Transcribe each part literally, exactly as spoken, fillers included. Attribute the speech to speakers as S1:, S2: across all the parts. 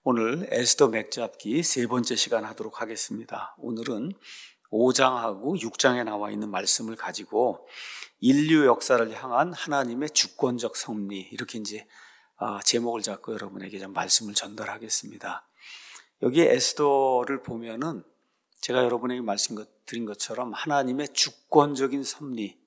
S1: 오늘 에스더 맥잡기 세 번째 시간 하도록 하겠습니다. 오늘은 오 장하고 육 장에 나와 있는 말씀을 가지고 인류 역사를 향한 하나님의 주권적 섭리, 이렇게 이제 제목을 잡고 여러분에게 좀 말씀을 전달하겠습니다. 여기 에스더를 보면은 제가 여러분에게 말씀드린 것처럼 하나님의 주권적인 섭리,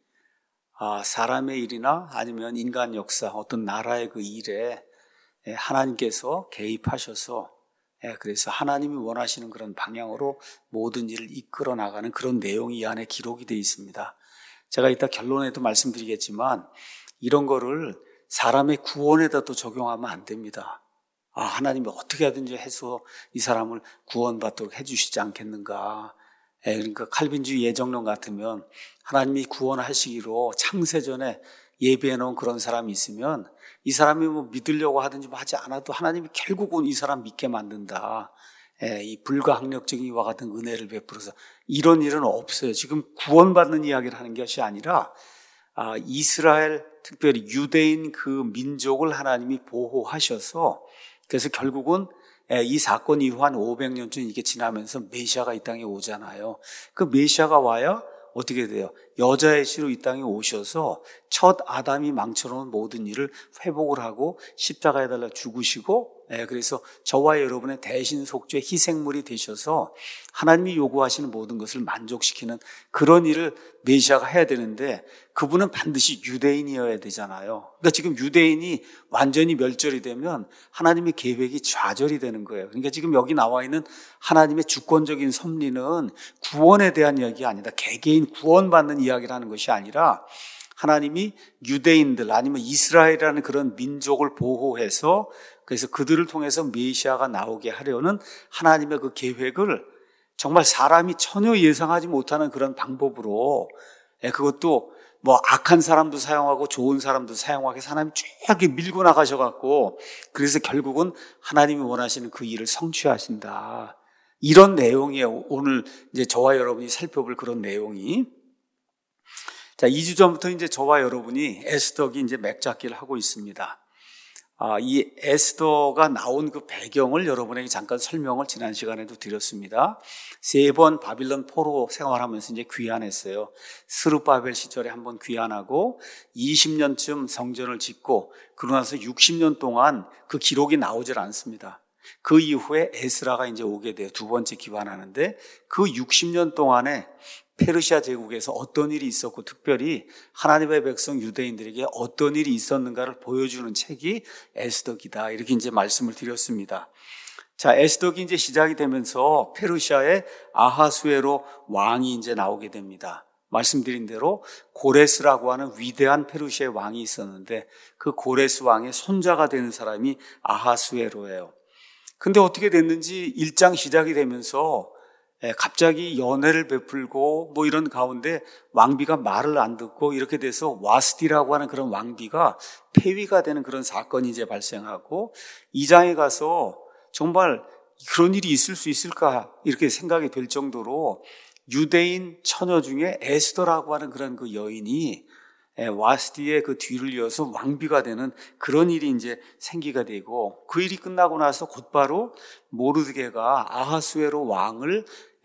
S1: 사람의 일이나 아니면 인간 역사, 어떤 나라의 그 일에 하나님께서 개입하셔서 그래서 하나님이 원하시는 그런 방향으로 모든 일을 이끌어 나가는 그런 내용이 이 안에 기록이 되어 있습니다. 제가 이따 결론에도 말씀드리겠지만 이런 거를 사람의 구원에다 또 적용하면 안 됩니다. 아, 하나님이 어떻게 하든지 해서 이 사람을 구원받도록 해주시지 않겠는가. 예, 그러니까 칼빈주의 예정론 같으면 하나님이 구원하시기로 창세전에 예비해 놓은 그런 사람이 있으면 이 사람이 뭐 믿으려고 하든지 뭐 하지 않아도 하나님이 결국은 이 사람 믿게 만든다. 예, 이 불가항력적인 이와 같은 은혜를 베풀어서 이런 일은 없어요. 지금 구원받는 이야기를 하는 것이 아니라 아, 이스라엘, 특별히 유대인 그 민족을 하나님이 보호하셔서 그래서 결국은 이 사건 이후 한 오백 년쯤 이게 지나면서 메시아가 이 땅에 오잖아요. 그 메시아가 와야 어떻게 돼요? 여자의 씨로 이 땅에 오셔서 첫 아담이 망쳐놓은 모든 일을 회복을 하고 십자가에 달라 죽으시고, 예, 그래서 저와 여러분의 대신 속죄 희생물이 되셔서 하나님이 요구하시는 모든 것을 만족시키는 그런 일을 메시아가 해야 되는데 그분은 반드시 유대인이어야 되잖아요. 그러니까 지금 유대인이 완전히 멸절이 되면 하나님의 계획이 좌절이 되는 거예요. 그러니까 지금 여기 나와 있는 하나님의 주권적인 섭리는 구원에 대한 이야기가 아니다. 개개인 구원받는 이야기를 하는 것이 아니라 하나님이 유대인들 아니면 이스라엘이라는 그런 민족을 보호해서 그래서 그들을 통해서 메시아가 나오게 하려는 하나님의 그 계획을 정말 사람이 전혀 예상하지 못하는 그런 방법으로, 그것도 뭐 악한 사람도 사용하고 좋은 사람도 사용하게 하나님이 쫙 밀고 나가셔갖고 그래서 결국은 하나님이 원하시는 그 일을 성취하신다. 이런 내용이에요. 오늘 이제 저와 여러분이 살펴볼 그런 내용이. 자, 이 주 전부터 이제 저와 여러분이 에스더기 이제 맥잡기를 하고 있습니다. 아, 이 에스더가 나온 그 배경을 여러분에게 잠깐 설명을 지난 시간에도 드렸습니다. 세 번 바빌론 포로 생활하면서 이제 귀환했어요. 스룹바벨 시절에 한번 귀환하고 이십 년쯤 성전을 짓고 그러고 나서 육십 년 동안 그 기록이 나오질 않습니다. 그 이후에 에스라가 이제 오게 돼요. 두 번째 귀환하는데 그 육십 년 동안에 페르시아 제국에서 어떤 일이 있었고 특별히 하나님의 백성 유대인들에게 어떤 일이 있었는가를 보여주는 책이 에스더기다. 이렇게 이제 말씀을 드렸습니다. 자, 에스더기 이제 시작이 되면서 페르시아의 아하수에로 왕이 이제 나오게 됩니다. 말씀드린 대로 고레스라고 하는 위대한 페르시아의 왕이 있었는데 그 고레스 왕의 손자가 되는 사람이 아하수에로예요. 근데 어떻게 됐는지 일 장 시작이 되면서 갑자기 연회를 베풀고 뭐 이런 가운데 왕비가 말을 안 듣고 이렇게 돼서 와스디라고 하는 그런 왕비가 폐위가 되는 그런 사건이 이제 발생하고 이 장에 가서 정말 그런 일이 있을 수 있을까 이렇게 생각이 될 정도로 유대인 처녀 중에 에스더라고 하는 그런 그 여인이 와스디의 그 뒤를 이어서 왕비가 되는 그런 일이 이제 생기가 되고 그 일이 끝나고 나서 곧바로 모르드게가 아하수에로 왕을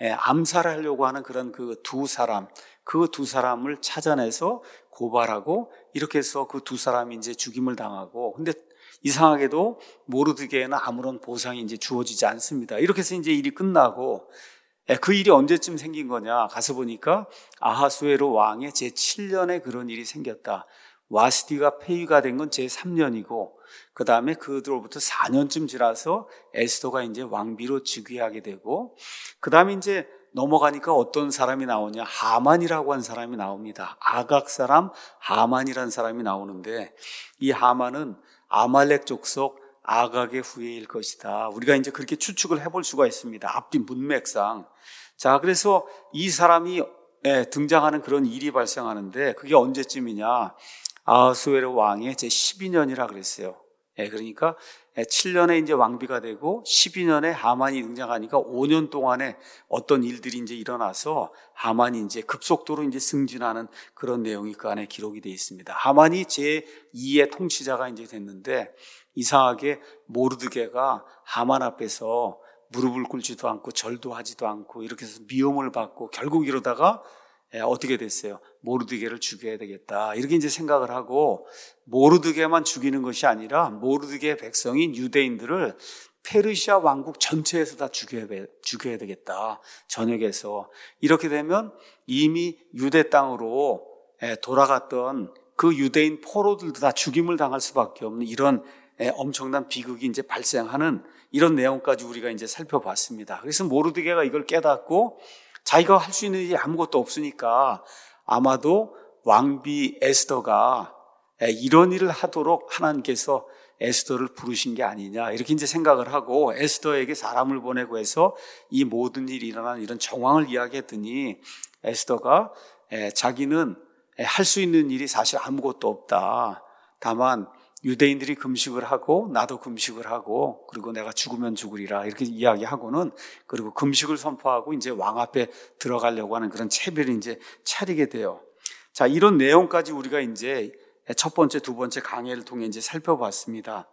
S1: 암살하려고 하는 그런 그 두 사람, 그 두 사람을 찾아내서 고발하고 이렇게 해서 그 두 사람이 이제 죽임을 당하고 근데 이상하게도 모르드게에는 아무런 보상이 이제 주어지지 않습니다. 이렇게 해서 이제 일이 끝나고 그 일이 언제쯤 생긴 거냐 가서 보니까 아하수에로 왕의 제칠 년에 그런 일이 생겼다. 와스디가 폐위가 된 건 제삼 년이고 그 다음에 그들로부터 사 년쯤 지나서 에스더가 이제 왕비로 즉위하게 되고 그 다음에 이제 넘어가니까 어떤 사람이 나오냐 하만이라고 한 사람이 나옵니다. 아각 사람 하만이라는 사람이 나오는데 이 하만은 아말렉 족속 아각의 후예일 것이다. 우리가 이제 그렇게 추측을 해볼 수가 있습니다. 앞뒤 문맥상. 자, 그래서 이 사람이 등장하는 그런 일이 발생하는데 그게 언제쯤이냐? 아하수에로 왕의 제십이 년이라 그랬어요. 예, 그러니까 칠 년에 이제 왕비가 되고 십이 년에 하만이 등장하니까 오 년 동안에 어떤 일들이 이제 일어나서 하만이 이제 급속도로 이제 승진하는 그런 내용이 그 안에 기록이 되어 있습니다. 하만이 제이의 통치자가 이제 됐는데 이상하게 모르드게가 하만 앞에서 무릎을 꿇지도 않고 절도 하지도 않고 이렇게 해서 미움을 받고 결국 이러다가 어떻게 됐어요? 모르드게를 죽여야 되겠다. 이렇게 이제 생각을 하고 모르드게만 죽이는 것이 아니라 모르드게의 백성인 유대인들을 페르시아 왕국 전체에서 다 죽여야, 죽여야 되겠다. 전역에서. 이렇게 되면 이미 유대 땅으로 돌아갔던 그 유대인 포로들도 다 죽임을 당할 수밖에 없는 이런 엄청난 비극이 이제 발생하는 이런 내용까지 우리가 이제 살펴봤습니다. 그래서 모르드게가 이걸 깨닫고 자기가 할 수 있는 일이 아무것도 없으니까 아마도 왕비 에스더가 이런 일을 하도록 하나님께서 에스더를 부르신 게 아니냐 이렇게 이제 생각을 하고 에스더에게 사람을 보내고 해서 이 모든 일이 일어난 이런 정황을 이야기했더니 에스더가 자기는 할 수 있는 일이 사실 아무것도 없다. 다만 유대인들이 금식을 하고 나도 금식을 하고 그리고 내가 죽으면 죽으리라 이렇게 이야기하고는 그리고 금식을 선포하고 이제 왕 앞에 들어가려고 하는 그런 채비를 이제 차리게 돼요. 자, 이런 내용까지 우리가 이제 첫 번째, 두 번째 강해를 통해 이제 살펴봤습니다.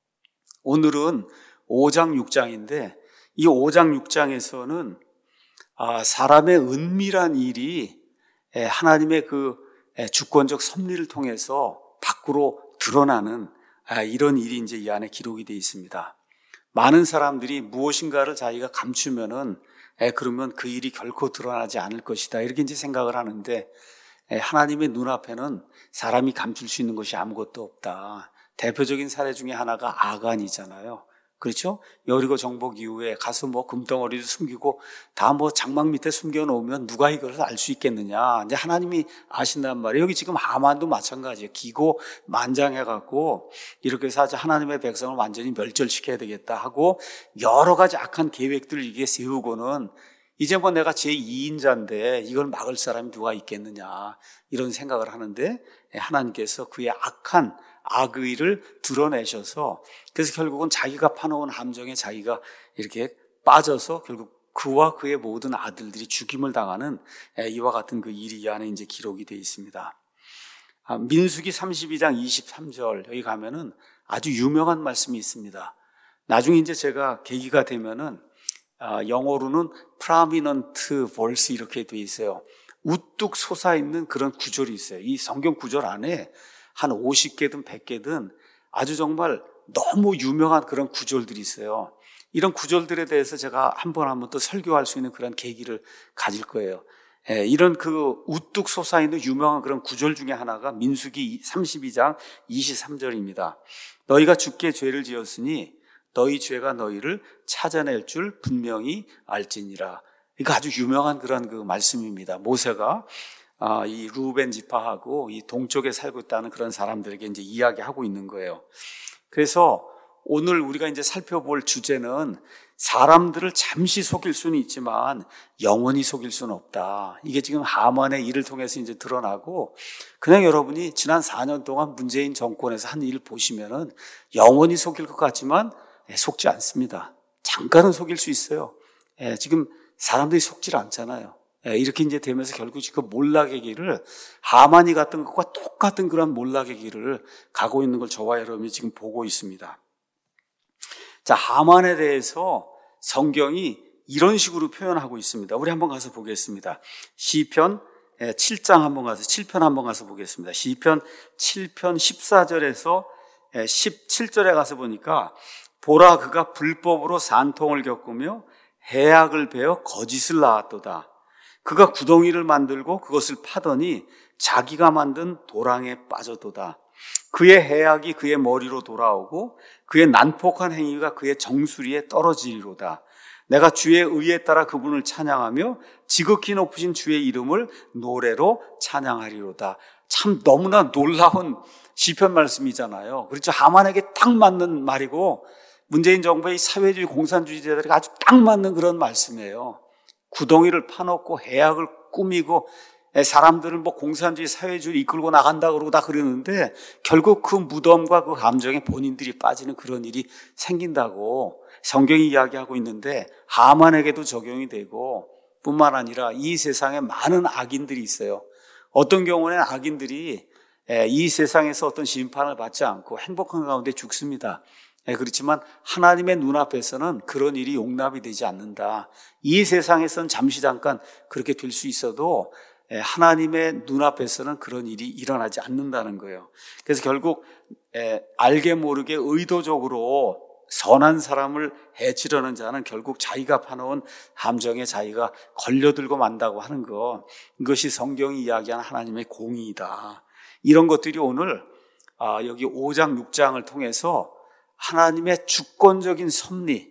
S1: 오늘은 오 장, 육 장인데 이 오 장, 육 장에서는 아, 사람의 은밀한 일이 하나님의 그 주권적 섭리를 통해서 밖으로 드러나는 이런 일이 이제 이 안에 기록이 되어 있습니다. 많은 사람들이 무엇인가를 자기가 감추면은 그러면 그 일이 결코 드러나지 않을 것이다 이렇게 이제 생각을 하는데 하나님의 눈앞에는 사람이 감출 수 있는 것이 아무것도 없다. 대표적인 사례 중에 하나가 아간이잖아요. 그렇죠? 여리고 정복 이후에 가서 뭐 금덩어리도 숨기고 다 뭐 장막 밑에 숨겨놓으면 누가 이걸 알 수 있겠느냐. 이제 하나님이 아신단 말이에요. 여기 지금 하만도 마찬가지예요. 기고 만장해갖고 이렇게 해서 하나님의 백성을 완전히 멸절시켜야 되겠다 하고 여러 가지 악한 계획들을 이게 세우고는 이제 뭐 내가 제이 인자인데 이걸 막을 사람이 누가 있겠느냐 이런 생각을 하는데 하나님께서 그의 악한 악의를 드러내셔서 그래서 결국은 자기가 파놓은 함정에 자기가 이렇게 빠져서 결국 그와 그의 모든 아들들이 죽임을 당하는 이와 같은 그 일이 이 안에 이제 기록이 되어 있습니다. 민수기 삼십이 장 이십삼 절 여기 가면은 아주 유명한 말씀이 있습니다. 나중에 이제 제가 계기가 되면은 영어로는 prominent verse 이렇게 되어 있어요. 우뚝 솟아있는 그런 구절이 있어요. 이 성경 구절 안에 한 오십 개든 백 개든 아주 정말 너무 유명한 그런 구절들이 있어요. 이런 구절들에 대해서 제가 한 번 한 번 또 설교할 수 있는 그런 계기를 가질 거예요. 예, 이런 그 우뚝 솟아있는 유명한 그런 구절 중에 하나가 민수기 삼십이 장 이십삼 절입니다. 너희가 주께 죄를 지었으니 너희 죄가 너희를 찾아낼 줄 분명히 알지니라. 이거 아주 유명한 그런 그 말씀입니다. 모세가 아, 이 루벤 지파하고 이 동쪽에 살고 있다는 그런 사람들에게 이제 이야기하고 있는 거예요. 그래서 오늘 우리가 이제 살펴볼 주제는 사람들을 잠시 속일 수는 있지만 영원히 속일 수는 없다. 이게 지금 하만의 일을 통해서 이제 드러나고 그냥 여러분이 지난 사 년 동안 문재인 정권에서 한 일을 보시면은 영원히 속일 것 같지만 속지 않습니다. 잠깐은 속일 수 있어요. 지금 사람들이 속질 않잖아요. 이렇게 이제 되면서 결국 지금 몰락의 길을 하만이 갔던 것과 똑같은 그런 몰락의 길을 가고 있는 걸 저와 여러분이 지금 보고 있습니다. 자, 하만에 대해서 성경이 이런 식으로 표현하고 있습니다. 우리 한번 가서 보겠습니다. 시편 칠 장 한번 가서 칠 편 한번 가서 보겠습니다. 시편 칠 편 십사 절에서 십칠 절에 가서 보니까 보라 그가 불법으로 산통을 겪으며 해악을 베어 거짓을 낳았도다. 그가 구덩이를 만들고 그것을 파더니 자기가 만든 도랑에 빠졌도다. 그의 해악이 그의 머리로 돌아오고 그의 난폭한 행위가 그의 정수리에 떨어지리로다. 내가 주의 의에 따라 그분을 찬양하며 지극히 높으신 주의 이름을 노래로 찬양하리로다. 참 너무나 놀라운 시편 말씀이잖아요. 그렇죠. 하만에게 딱 맞는 말이고 문재인 정부의 사회주의 공산주의자들에게 아주 딱 맞는 그런 말씀이에요. 구덩이를 파놓고 해악을 꾸미고 사람들을 뭐 공산주의 사회주의를 이끌고 나간다 그러고 다 그러는데 결국 그 무덤과 그 감정에 본인들이 빠지는 그런 일이 생긴다고 성경이 이야기하고 있는데 하만에게도 적용이 되고 뿐만 아니라 이 세상에 많은 악인들이 있어요. 어떤 경우에는 악인들이 이 세상에서 어떤 심판을 받지 않고 행복한 가운데 죽습니다. 그렇지만 하나님의 눈앞에서는 그런 일이 용납이 되지 않는다. 이 세상에서는 잠시 잠깐 그렇게 될 수 있어도 하나님의 눈앞에서는 그런 일이 일어나지 않는다는 거예요. 그래서 결국 알게 모르게 의도적으로 선한 사람을 해치려는 자는 결국 자기가 파놓은 함정에 자기가 걸려들고 만다고 하는 것, 이것이 성경이 이야기하는 하나님의 공의이다. 이런 것들이 오늘 여기 오 장, 육 장을 통해서 하나님의 주권적인 섭리,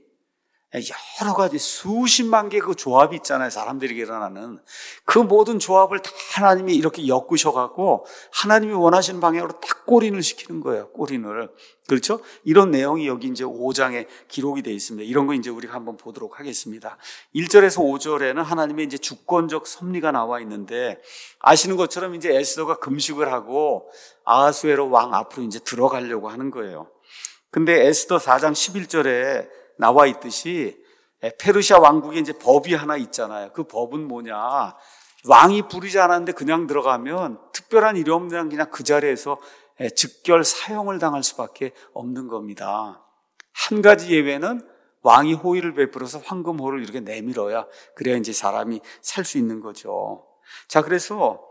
S1: 여러 가지 수십만 개 그 조합이 있잖아요. 사람들에게 일어나는 그 모든 조합을 다 하나님이 이렇게 엮으셔갖고 하나님이 원하시는 방향으로 딱 꼬린을 시키는 거예요. 꼬린을. 그렇죠? 이런 내용이 여기 이제 오 장에 기록이 되어 있습니다. 이런 거 이제 우리가 한번 보도록 하겠습니다. 일 절에서 오 절에는 하나님의 이제 주권적 섭리가 나와 있는데, 아시는 것처럼 이제 에스더가 금식을 하고 아하수에로 왕 앞으로 이제 들어가려고 하는 거예요. 근데 에스더 사 장 십일 절에 나와 있듯이 페르시아 왕국에 이제 법이 하나 있잖아요. 그 법은 뭐냐? 왕이 부르지 않았는데 그냥 들어가면 특별한 일이 없는 그냥 그 자리에서 즉결 사형을 당할 수밖에 없는 겁니다. 한 가지 예외는 왕이 호의를 베풀어서 황금호를 이렇게 내밀어야 그래야 이제 사람이 살 수 있는 거죠. 자, 그래서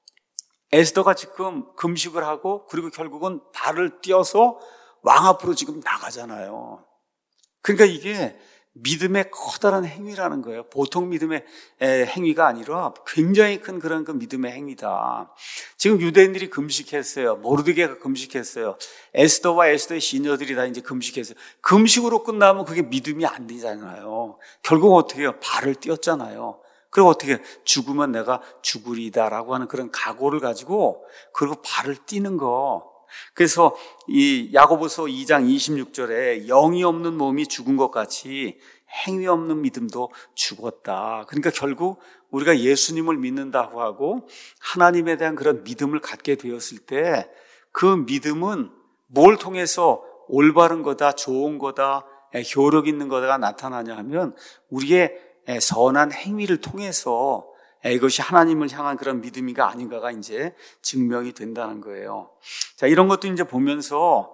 S1: 에스더가 지금 금식을 하고 그리고 결국은 발을 띄어서 왕 앞으로 지금 나가잖아요. 그러니까 이게 믿음의 커다란 행위라는 거예요. 보통 믿음의 행위가 아니라 굉장히 큰 그런 그 믿음의 행위다. 지금 유대인들이 금식했어요. 모르드게가 금식했어요. 에스더와 에스더의 시녀들이 다 이제 금식했어요. 금식으로 끝나면 그게 믿음이 안 되잖아요. 결국 어떻게 해요? 발을 띄었잖아요. 그리고 어떻게 죽으면 내가 죽으리다라고 하는 그런 각오를 가지고 그리고 발을 띄는 거. 그래서 이 야고보서 이 장 이십육 절에 영이 없는 몸이 죽은 것 같이 행위 없는 믿음도 죽었다. 그러니까 결국 우리가 예수님을 믿는다고 하고 하나님에 대한 그런 믿음을 갖게 되었을 때 그 믿음은 뭘 통해서 올바른 거다, 좋은 거다, 효력 있는 거다가 나타나냐 하면 우리의 선한 행위를 통해서 이것이 하나님을 향한 그런 믿음이가 아닌가가 이제 증명이 된다는 거예요. 자, 이런 것도 이제 보면서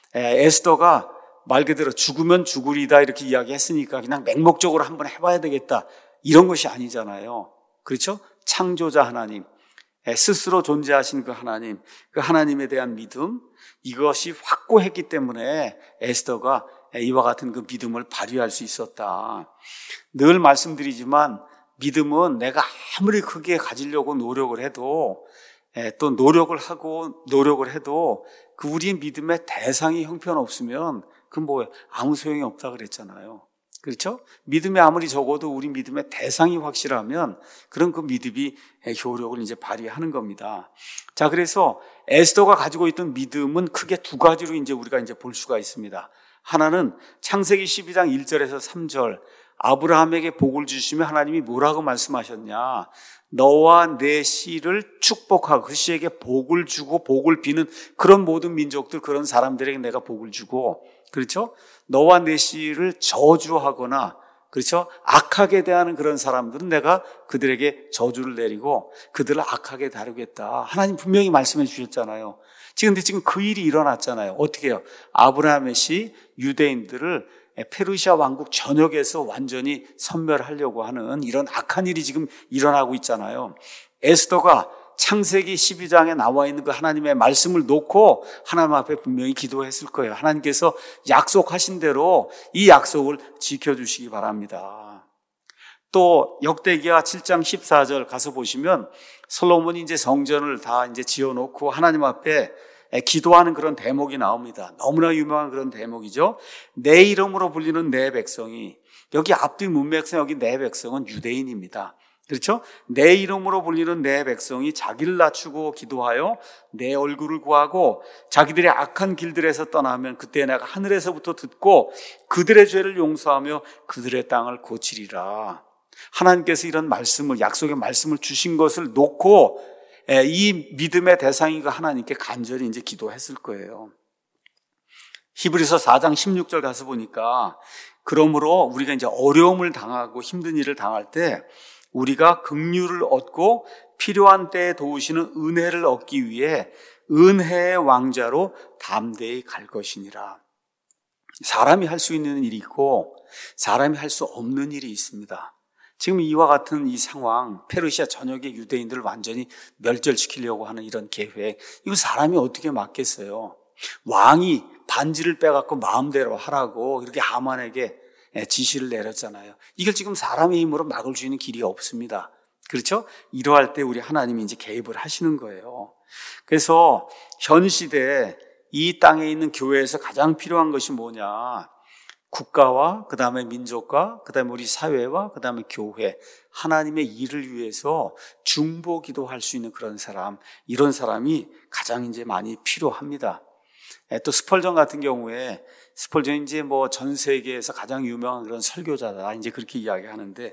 S1: 에스더가 말 그대로 죽으면 죽으리다 이렇게 이야기했으니까 그냥 맹목적으로 한번 해봐야 되겠다 이런 것이 아니잖아요. 그렇죠? 창조자 하나님, 스스로 존재하신 그 하나님, 그 하나님에 대한 믿음, 이것이 확고했기 때문에 에스더가 이와 같은 그 믿음을 발휘할 수 있었다. 늘 말씀드리지만 믿음은 내가 아무리 크게 가지려고 노력을 해도 또 노력을 하고 노력을 해도 그 우리의 믿음의 대상이 형편없으면 그건 뭐예요? 아무 소용이 없다 그랬잖아요. 그렇죠? 믿음이 아무리 적어도 우리 믿음의 대상이 확실하면 그런 그 믿음이 효력을 이제 발휘하는 겁니다. 자, 그래서 에스더가 가지고 있던 믿음은 크게 두 가지로 이제 우리가 이제 볼 수가 있습니다. 하나는 창세기 십이 장 일 절에서 삼 절 아브라함에게 복을 주시며 하나님이 뭐라고 말씀하셨냐? 너와 내 씨를 축복하고 그 씨에게 복을 주고 복을 비는 그런 모든 민족들, 그런 사람들에게 내가 복을 주고, 그렇죠? 너와 내 씨를 저주하거나, 그렇죠? 악하게 대하는 그런 사람들은 내가 그들에게 저주를 내리고 그들을 악하게 다루겠다. 하나님 분명히 말씀해 주셨잖아요. 지금 근데 지금 그 일이 일어났잖아요. 어떻게 해요? 아브라함의 씨 유대인들을 페르시아 왕국 전역에서 완전히 섬멸하려고 하는 이런 악한 일이 지금 일어나고 있잖아요. 에스더가 창세기 십이 장에 나와 있는 그 하나님의 말씀을 놓고 하나님 앞에 분명히 기도했을 거예요. 하나님께서 약속하신 대로 이 약속을 지켜주시기 바랍니다. 또 역대기하 칠 장 십사 절 가서 보시면 솔로몬이 이제 성전을 다 이제 지어놓고 하나님 앞에 기도하는 그런 대목이 나옵니다. 너무나 유명한 그런 대목이죠. 내 이름으로 불리는 내 백성이, 여기 앞뒤 문맥상 여기 내 백성은 유대인입니다. 그렇죠? 내 이름으로 불리는 내 백성이 자기를 낮추고 기도하여 내 얼굴을 구하고 자기들의 악한 길들에서 떠나면 그때 내가 하늘에서부터 듣고 그들의 죄를 용서하며 그들의 땅을 고치리라. 하나님께서 이런 말씀을, 약속의 말씀을 주신 것을 놓고 이 믿음의 대상이가 하나님께 간절히 이제 기도했을 거예요. 히브리서 사 장 십육 절 가서 보니까 그러므로 우리가 이제 어려움을 당하고 힘든 일을 당할 때 우리가 긍휼을 얻고 필요한 때에 도우시는 은혜를 얻기 위해 은혜의 왕좌로 담대히 갈 것이니라. 사람이 할 수 있는 일이 있고 사람이 할 수 없는 일이 있습니다. 지금 이와 같은 이 상황, 페르시아 전역의 유대인들을 완전히 멸절시키려고 하는 이런 계획, 이거 사람이 어떻게 막겠어요? 왕이 반지를 빼갖고 마음대로 하라고 이렇게 하만에게 지시를 내렸잖아요. 이걸 지금 사람의 힘으로 막을 수 있는 길이 없습니다. 그렇죠? 이러할 때 우리 하나님이 이제 개입을 하시는 거예요. 그래서 현 시대에 이 땅에 있는 교회에서 가장 필요한 것이 뭐냐? 국가와 그 다음에 민족과 그 다음에 우리 사회와 그 다음에 교회, 하나님의 일을 위해서 중보 기도할 수 있는 그런 사람, 이런 사람이 가장 이제 많이 필요합니다. 또 스펄전 같은 경우에 스펄전이 이제 뭐 전 세계에서 가장 유명한 그런 설교자다, 이제 그렇게 이야기하는데,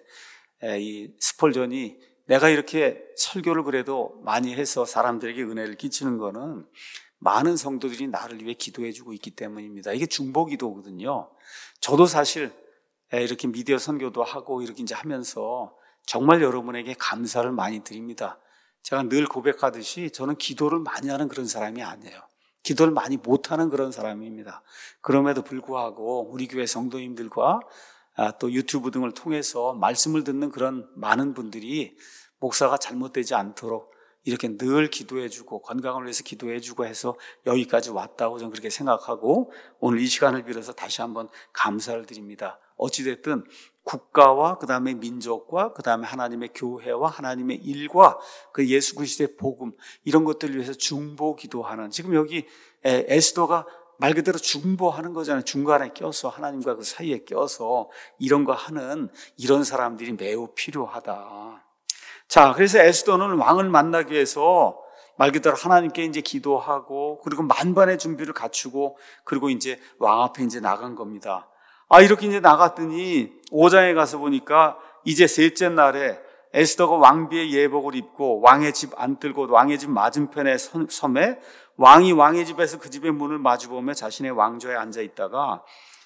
S1: 이 스펄전이 내가 이렇게 설교를 그래도 많이 해서 사람들에게 은혜를 끼치는 거는 많은 성도들이 나를 위해 기도해주고 있기 때문입니다. 이게 중보 기도거든요. 저도 사실 이렇게 미디어 선교도 하고 이렇게 이제 하면서 정말 여러분에게 감사를 많이 드립니다. 제가 늘 고백하듯이 저는 기도를 많이 하는 그런 사람이 아니에요. 기도를 많이 못하는 그런 사람입니다. 그럼에도 불구하고 우리 교회 성도님들과 또 유튜브 등을 통해서 말씀을 듣는 그런 많은 분들이 목사가 잘못되지 않도록 이렇게 늘 기도해주고 건강을 위해서 기도해주고 해서 여기까지 왔다고 저는 그렇게 생각하고 오늘 이 시간을 빌어서 다시 한번 감사를 드립니다. 어찌됐든 국가와 그 다음에 민족과 그 다음에 하나님의 교회와 하나님의 일과 그 예수 그리스도의 복음, 이런 것들을 위해서 중보 기도하는, 지금 여기 에스더가 말 그대로 중보하는 거잖아요. 중간에 껴서 하나님과 그 사이에 껴서 이런 거 하는 이런 사람들이 매우 필요하다. 자, 그래서 에스더는 왕을 만나기 위해서 말 그대로 하나님께 이제 기도하고 그리고 만반의 준비를 갖추고 그리고 이제 왕 앞에 이제 나간 겁니다. 아, 이렇게 이제 나갔더니 오 장에 가서 보니까 이제 셋째 날에 에스더가 왕비의 예복을 입고 왕의 집 안뜰곳 왕의 집 맞은편의 섬에 왕이 왕의 집에서 그 집의 문을 마주보며 자신의 왕좌에 앉아 있다가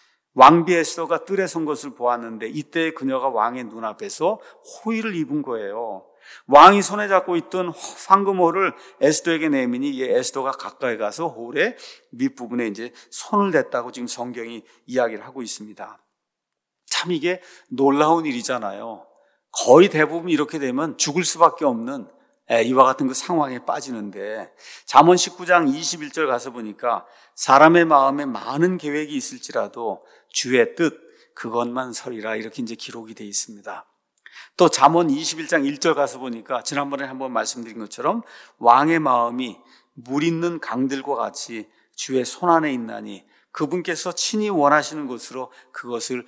S1: 왕비 에스더가 뜰에 선 것을 보았는데 이때 그녀가 왕의 눈앞에서 호의를 입은 거예요. 왕이 손에 잡고 있던 황금홀을 에스더에게 내미니 이 에스더가 가까이 가서 홀의 밑부분에 이제 손을 댔다고 지금 성경이 이야기를 하고 있습니다. 참 이게 놀라운 일이잖아요. 거의 대부분 이렇게 되면 죽을 수밖에 없는 이와 같은 그 상황에 빠지는데, 잠언 십구 장 이십일 절 가서 보니까 사람의 마음에 많은 계획이 있을지라도 주의 뜻 그것만 서리라, 이렇게 이제 기록이 되어 있습니다. 또 잠언 이십일 장 일 절 가서 보니까 지난번에 한번 말씀드린 것처럼 왕의 마음이 물 있는 강들과 같이 주의 손안에 있나니 그분께서 친히 원하시는 곳으로 그것을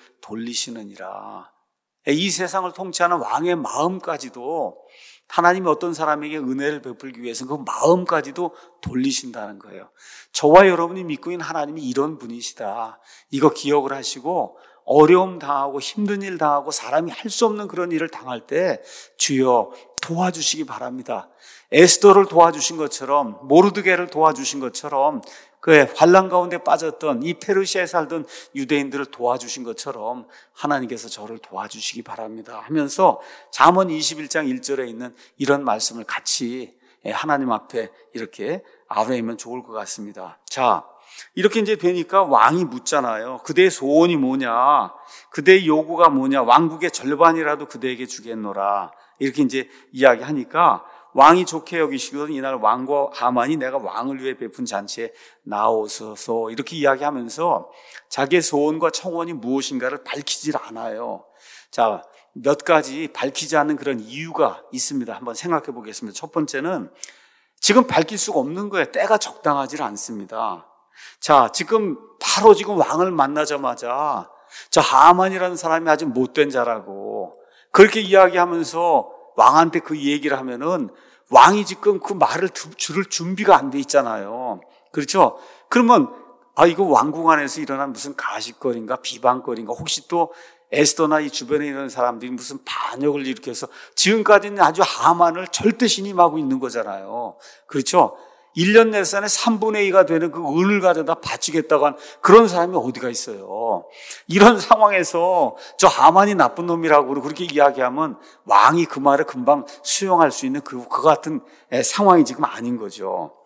S1: 돌리시느니라. 이 세상을 통치하는 왕의 마음까지도 하나님이 어떤 사람에게 은혜를 베풀기 위해서 그 마음까지도 돌리신다는 거예요. 저와 여러분이 믿고 있는 하나님이 이런 분이시다, 이거 기억을 하시고 어려움 당하고 힘든 일 당하고 사람이 할 수 없는 그런 일을 당할 때 주여 도와주시기 바랍니다. 에스더를 도와주신 것처럼, 모르드게를 도와주신 것처럼, 그 환난 가운데 빠졌던 이 페르시아에 살던 유대인들을 도와주신 것처럼 하나님께서 저를 도와주시기 바랍니다 하면서 잠언 이십일 장 일 절에 있는 이런 말씀을 같이 하나님 앞에 이렇게 아뢰면 좋을 것 같습니다. 자, 이렇게 이제 되니까 왕이 묻잖아요. 그대의 소원이 뭐냐? 그대의 요구가 뭐냐? 왕국의 절반이라도 그대에게 주겠노라. 이렇게 이제 이야기하니까 왕이 좋게 여기시거든 이날 왕과 하만이 내가 왕을 위해 베푼 잔치에 나오소서, 이렇게 이야기하면서 자기의 소원과 청원이 무엇인가를 밝히질 않아요. 자, 몇 가지 밝히지 않는 그런 이유가 있습니다. 한번 생각해 보겠습니다. 첫 번째는 지금 밝힐 수가 없는 거예요. 때가 적당하지 않습니다. 자, 지금 바로 지금 왕을 만나자마자 저 하만이라는 사람이 아주 못된 자라고 그렇게 이야기하면서 왕한테 그 얘기를 하면은 왕이 지금 그 말을 들을 준비가 안 돼 있잖아요. 그렇죠? 그러면 아, 이거 왕궁 안에서 일어난 무슨 가십거리인가 비방거리인가, 혹시 또 에스더나 이 주변에 있는 사람들이 무슨 반역을 일으켜서 지금까지는 아주 하만을 절대 신임하고 있는 거잖아요. 그렇죠? 일 년 내산의 삼분의 이가 되는 그 은을 가져다 바치겠다고 한 그런 사람이 어디가 있어요. 이런 상황에서 저 하만이 나쁜 놈이라고 그렇게 이야기하면 왕이 그 말을 금방 수용할 수 있는 그, 그 같은 상황이 지금 아닌 거죠.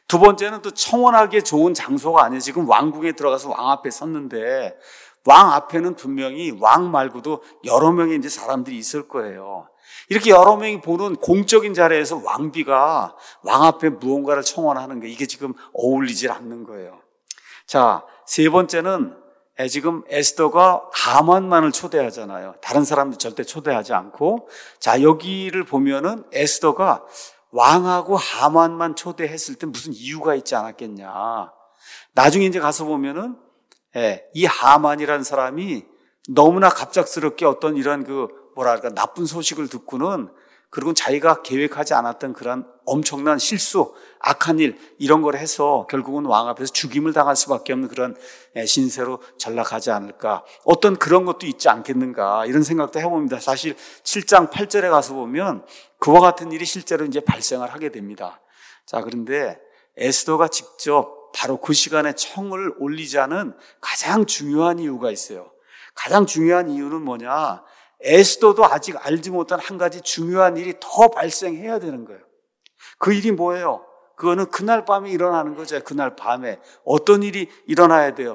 S1: 두 번째는 또 청혼하기에 좋은 장소가 아니에요. 지금 왕궁에 들어가서 왕 앞에 섰는데 왕 앞에는 분명히 왕 말고도 여러 명의 이제 사람들이 있을 거예요. 이렇게 여러 명이 보는 공적인 자리에서 왕비가 왕 앞에 무언가를 청혼하는 게 이게 지금 어울리질 않는 거예요. 자, 세 번째는 지금 에스더가 하만만을 초대하잖아요. 다른 사람들 절대 초대하지 않고. 자, 여기를 보면은 에스더가 왕하고 하만만 초대했을 때 무슨 이유가 있지 않았겠냐. 나중에 이제 가서 보면은 이 하만이라는 사람이 너무나 갑작스럽게 어떤 이런 그 뭐랄까 나쁜 소식을 듣고는 그리고 자기가 계획하지 않았던 그런 엄청난 실수, 악한 일 이런 걸 해서 결국은 왕 앞에서 죽임을 당할 수밖에 없는 그런 신세로 전락하지 않을까. 어떤 그런 것도 있지 않겠는가 이런 생각도 해봅니다. 사실 칠 장 팔 절에 가서 보면 그와 같은 일이 실제로 이제 발생을 하게 됩니다. 자, 그런데 에스더가 직접 바로 그 시간에 청을 올리자는 가장 중요한 이유가 있어요. 가장 중요한 이유는 뭐냐? 에스더도 아직 알지 못한 한 가지 중요한 일이 더 발생해야 되는 거예요. 그 일이 뭐예요? 그거는 그날 밤에 일어나는 거죠. 그날 밤에 어떤 일이 일어나야 돼요?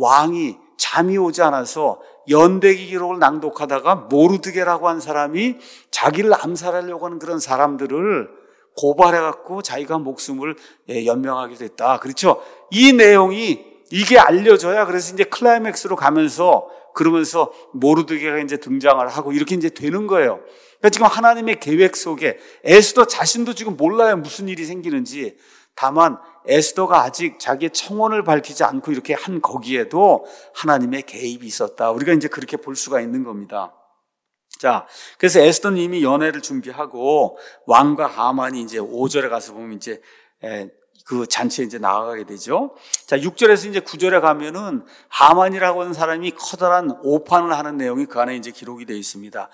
S1: 왕이 잠이 오지 않아서 연대기 기록을 낭독하다가 모르드게라고 한 사람이 자기를 암살하려고 하는 그런 사람들을 고발해갖고 자기가 목숨을 연명하게 됐다. 그렇죠? 이 내용이 이게 알려져야 그래서 이제 클라이맥스로 가면서 그러면서 모르드게가 이제 등장을 하고 이렇게 이제 되는 거예요. 그러니까 지금 하나님의 계획 속에 에스더 자신도 지금 몰라요. 무슨 일이 생기는지. 다만 에스더가 아직 자기의 청혼을 밝히지 않고 이렇게 한 거기에도 하나님의 개입이 있었다. 우리가 이제 그렇게 볼 수가 있는 겁니다. 자, 그래서 에스더는 이미 연애를 준비하고 왕과 하만이 이제 오 절에 가서 보면 이제 에, 그 잔치에 이제 나아가게 되죠. 자, 육 절에서 이제 구 절에 가면은 하만이라고 하는 사람이 커다란 오판을 하는 내용이 그 안에 이제 기록이 되어 있습니다.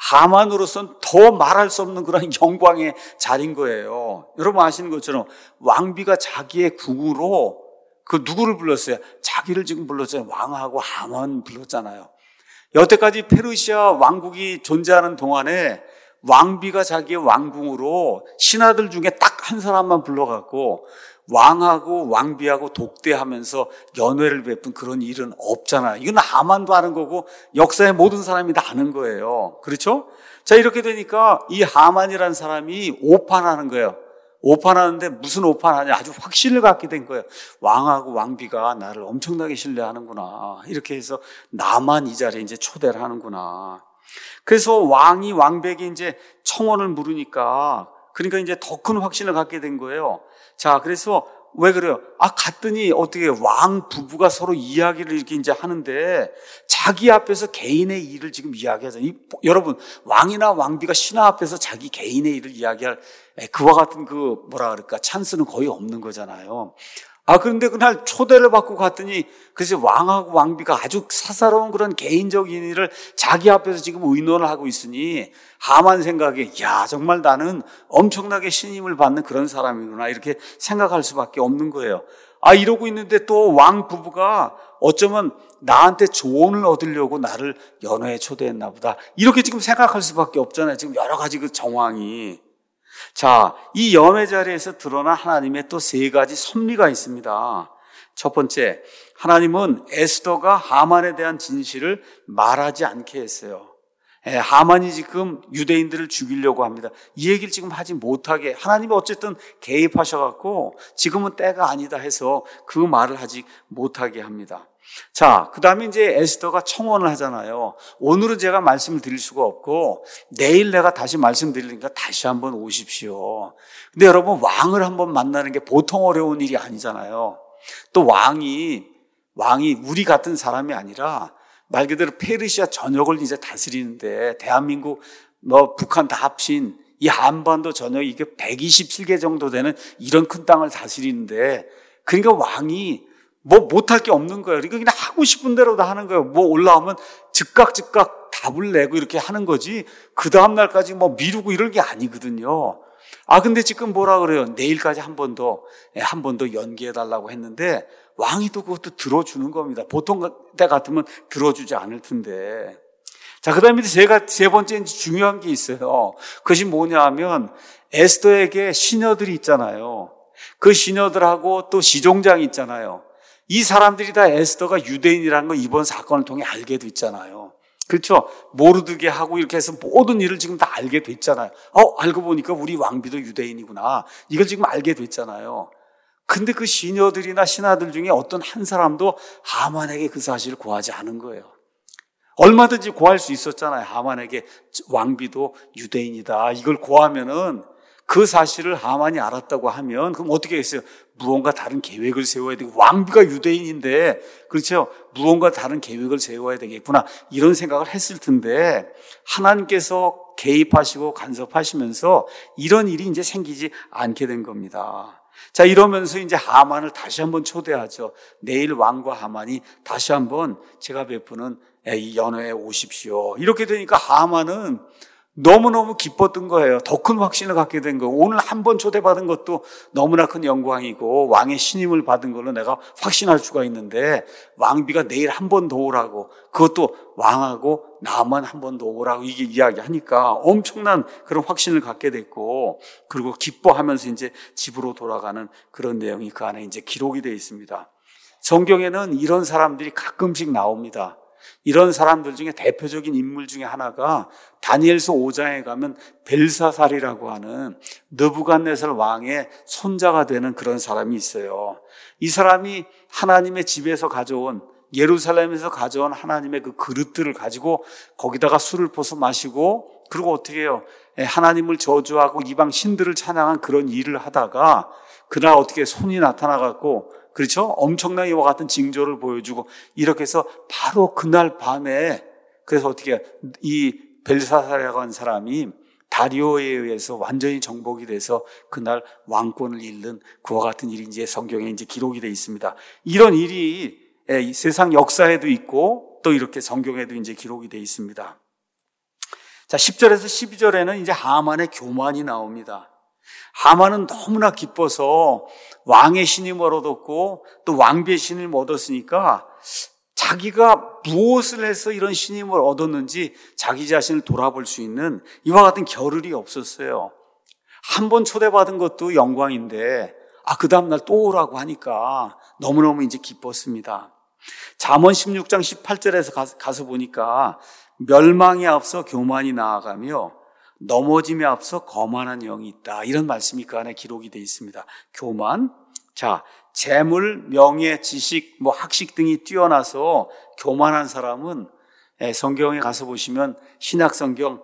S1: 하만으로서는 더 말할 수 없는 그런 영광의 자리인 거예요. 여러분 아시는 것처럼 왕비가 자기의 궁으로 그 누구를 불렀어요? 자기를 지금 불렀잖아요. 왕하고 하만 불렀잖아요. 여태까지 페르시아 왕국이 존재하는 동안에 왕비가 자기의 왕궁으로 신하들 중에 딱 한 사람만 불러갖고 왕하고 왕비하고 독대하면서 연회를 베푼 그런 일은 없잖아요. 이건 하만도 아는 거고 역사의 모든 사람이 다 아는 거예요. 그렇죠? 자, 이렇게 되니까 이 하만이라는 사람이 오판하는 거예요. 오판하는데 무슨 오판하냐? 아주 확신을 갖게 된 거예요. 왕하고 왕비가 나를 엄청나게 신뢰하는구나. 이렇게 해서 나만 이 자리에 이제 초대를 하는구나. 그래서 왕이 왕백이 이제 청혼을 물으니까 그러니까 이제 더 큰 확신을 갖게 된 거예요. 자, 그래서 왜 그래요? 아, 갔더니 어떻게 왕 부부가 서로 이야기를 이렇게 이제 하는데 자기 앞에서 개인의 일을 지금 이야기하잖아요. 이, 여러분, 왕이나 왕비가 신하 앞에서 자기 개인의 일을 이야기할 그와 같은 그 뭐라 그럴까 찬스는 거의 없는 거잖아요. 아, 그런데 그날 초대를 받고 갔더니 그래서 왕하고 왕비가 아주 사사로운 그런 개인적인 일을 자기 앞에서 지금 의논을 하고 있으니 하만 생각에 야, 정말 나는 엄청나게 신임을 받는 그런 사람이구나 이렇게 생각할 수밖에 없는 거예요. 아, 이러고 있는데 또 왕 부부가 어쩌면 나한테 조언을 얻으려고 나를 연회에 초대했나 보다 이렇게 지금 생각할 수밖에 없잖아요. 지금 여러 가지 그 정황이. 자, 이 연회 자리에서 드러난 하나님의 또 세 가지 섭리가 있습니다. 첫 번째, 하나님은 에스더가 하만에 대한 진실을 말하지 않게 했어요. 예, 하만이 지금 유대인들을 죽이려고 합니다. 이 얘기를 지금 하지 못하게 하나님이 어쨌든 개입하셔갖고 지금은 때가 아니다 해서 그 말을 하지 못하게 합니다. 자, 그 다음에 이제 에스더가 청혼을 하잖아요. 오늘은 제가 말씀을 드릴 수가 없고 내일 내가 다시 말씀드리니까 다시 한번 오십시오. 근데 여러분, 왕을 한번 만나는 게 보통 어려운 일이 아니잖아요. 또 왕이 왕이 우리 같은 사람이 아니라 말 그대로 페르시아 전역을 이제 다스리는데 대한민국 뭐 북한 다 합친 이 한반도 전역 이게 백이십칠 개 정도 되는 이런 큰 땅을 다스리는데 그러니까 왕이 뭐 못할 게 없는 거예요. 그러니까 그냥 하고 싶은 대로 다 하는 거예요. 뭐 올라오면 즉각 즉각 답을 내고 이렇게 하는 거지 그 다음 날까지 뭐 미루고 이럴 게 아니거든요. 아, 근데 지금 뭐라 그래요? 내일까지 한 번 더, 한 번 더 연기해달라고 했는데 왕이 또 그것도 들어주는 겁니다. 보통 때 같으면 들어주지 않을 텐데. 자, 그 다음에 제가 세 번째 중요한 게 있어요. 그것이 뭐냐 하면 에스더에게 시녀들이 있잖아요. 그 시녀들하고 또 시종장이 있잖아요. 이 사람들이 다 에스더가 유대인이라는 거 이번 사건을 통해 알게 됐잖아요. 그렇죠? 모르드게 하고 이렇게 해서 모든 일을 지금 다 알게 됐잖아요. 어, 알고 보니까 우리 왕비도 유대인이구나. 이걸 지금 알게 됐잖아요. 근데 그 시녀들이나 신하들 중에 어떤 한 사람도 하만에게 그 사실을 고하지 않은 거예요. 얼마든지 고할 수 있었잖아요. 하만에게 왕비도 유대인이다. 이걸 고하면은 그 사실을 하만이 알았다고 하면 그럼 어떻게 했어요? 무언가 다른 계획을 세워야 되고 왕비가 유대인인데 그렇죠? 무언가 다른 계획을 세워야 되겠구나 이런 생각을 했을 텐데 하나님께서 개입하시고 간섭하시면서 이런 일이 이제 생기지 않게 된 겁니다. 자, 이러면서 이제 하만을 다시 한번 초대하죠. 내일 왕과 하만이 다시 한번 제가 베푸는 이 연회에 오십시오. 이렇게 되니까 하만은 너무너무 기뻤던 거예요. 더 큰 확신을 갖게 된 거예요. 오늘 한 번 초대받은 것도 너무나 큰 영광이고 왕의 신임을 받은 걸로 내가 확신할 수가 있는데 왕비가 내일 한 번 더 오라고 그것도 왕하고 나만 한 번 더 오라고 이게 이야기하니까 엄청난 그런 확신을 갖게 됐고 그리고 기뻐하면서 이제 집으로 돌아가는 그런 내용이 그 안에 이제 기록이 되어 있습니다. 성경에는 이런 사람들이 가끔씩 나옵니다. 이런 사람들 중에 대표적인 인물 중에 하나가 다니엘서 오 장에 가면 벨사살이라고 하는 느부갓네살 왕의 손자가 되는 그런 사람이 있어요. 이 사람이 하나님의 집에서 가져온 예루살렘에서 가져온 하나님의 그 그릇들을 가지고 거기다가 술을 부어서 마시고 그리고 어떻게 해요? 하나님을 저주하고 이방 신들을 찬양한 그런 일을 하다가 그날 어떻게 손이 나타나갖고 그렇죠? 엄청난 이와 같은 징조를 보여주고 이렇게 해서 바로 그날 밤에 그래서 어떻게 이 벨사살이라고 하는 사람이 다리오에 의해서 완전히 정복이 돼서 그날 왕권을 잃는 그와 같은 일이 이제 성경에 이제 기록이 되어 있습니다. 이런 일이 세상 역사에도 있고 또 이렇게 성경에도 이제 기록이 되어 있습니다. 자, 십 절에서 십이 절에는 이제 하만의 교만이 나옵니다. 하만은 너무나 기뻐서 왕의 신임을 얻었고 또 왕비의 신임을 얻었으니까 자기가 무엇을 해서 이런 신임을 얻었는지 자기 자신을 돌아볼 수 있는 이와 같은 겨를이 없었어요. 한 번 초대받은 것도 영광인데 아, 그 다음날 또 오라고 하니까 너무너무 이제 기뻤습니다. 잠언 십육 장 십팔 절에서 가서 보니까 멸망에 앞서 교만이 나아가며 넘어짐에 앞서 거만한 영이 있다. 이런 말씀이 그 안에 기록이 되어 있습니다. 교만. 자, 재물, 명예, 지식, 뭐 학식 등이 뛰어나서 교만한 사람은 성경에 가서 보시면 신약성경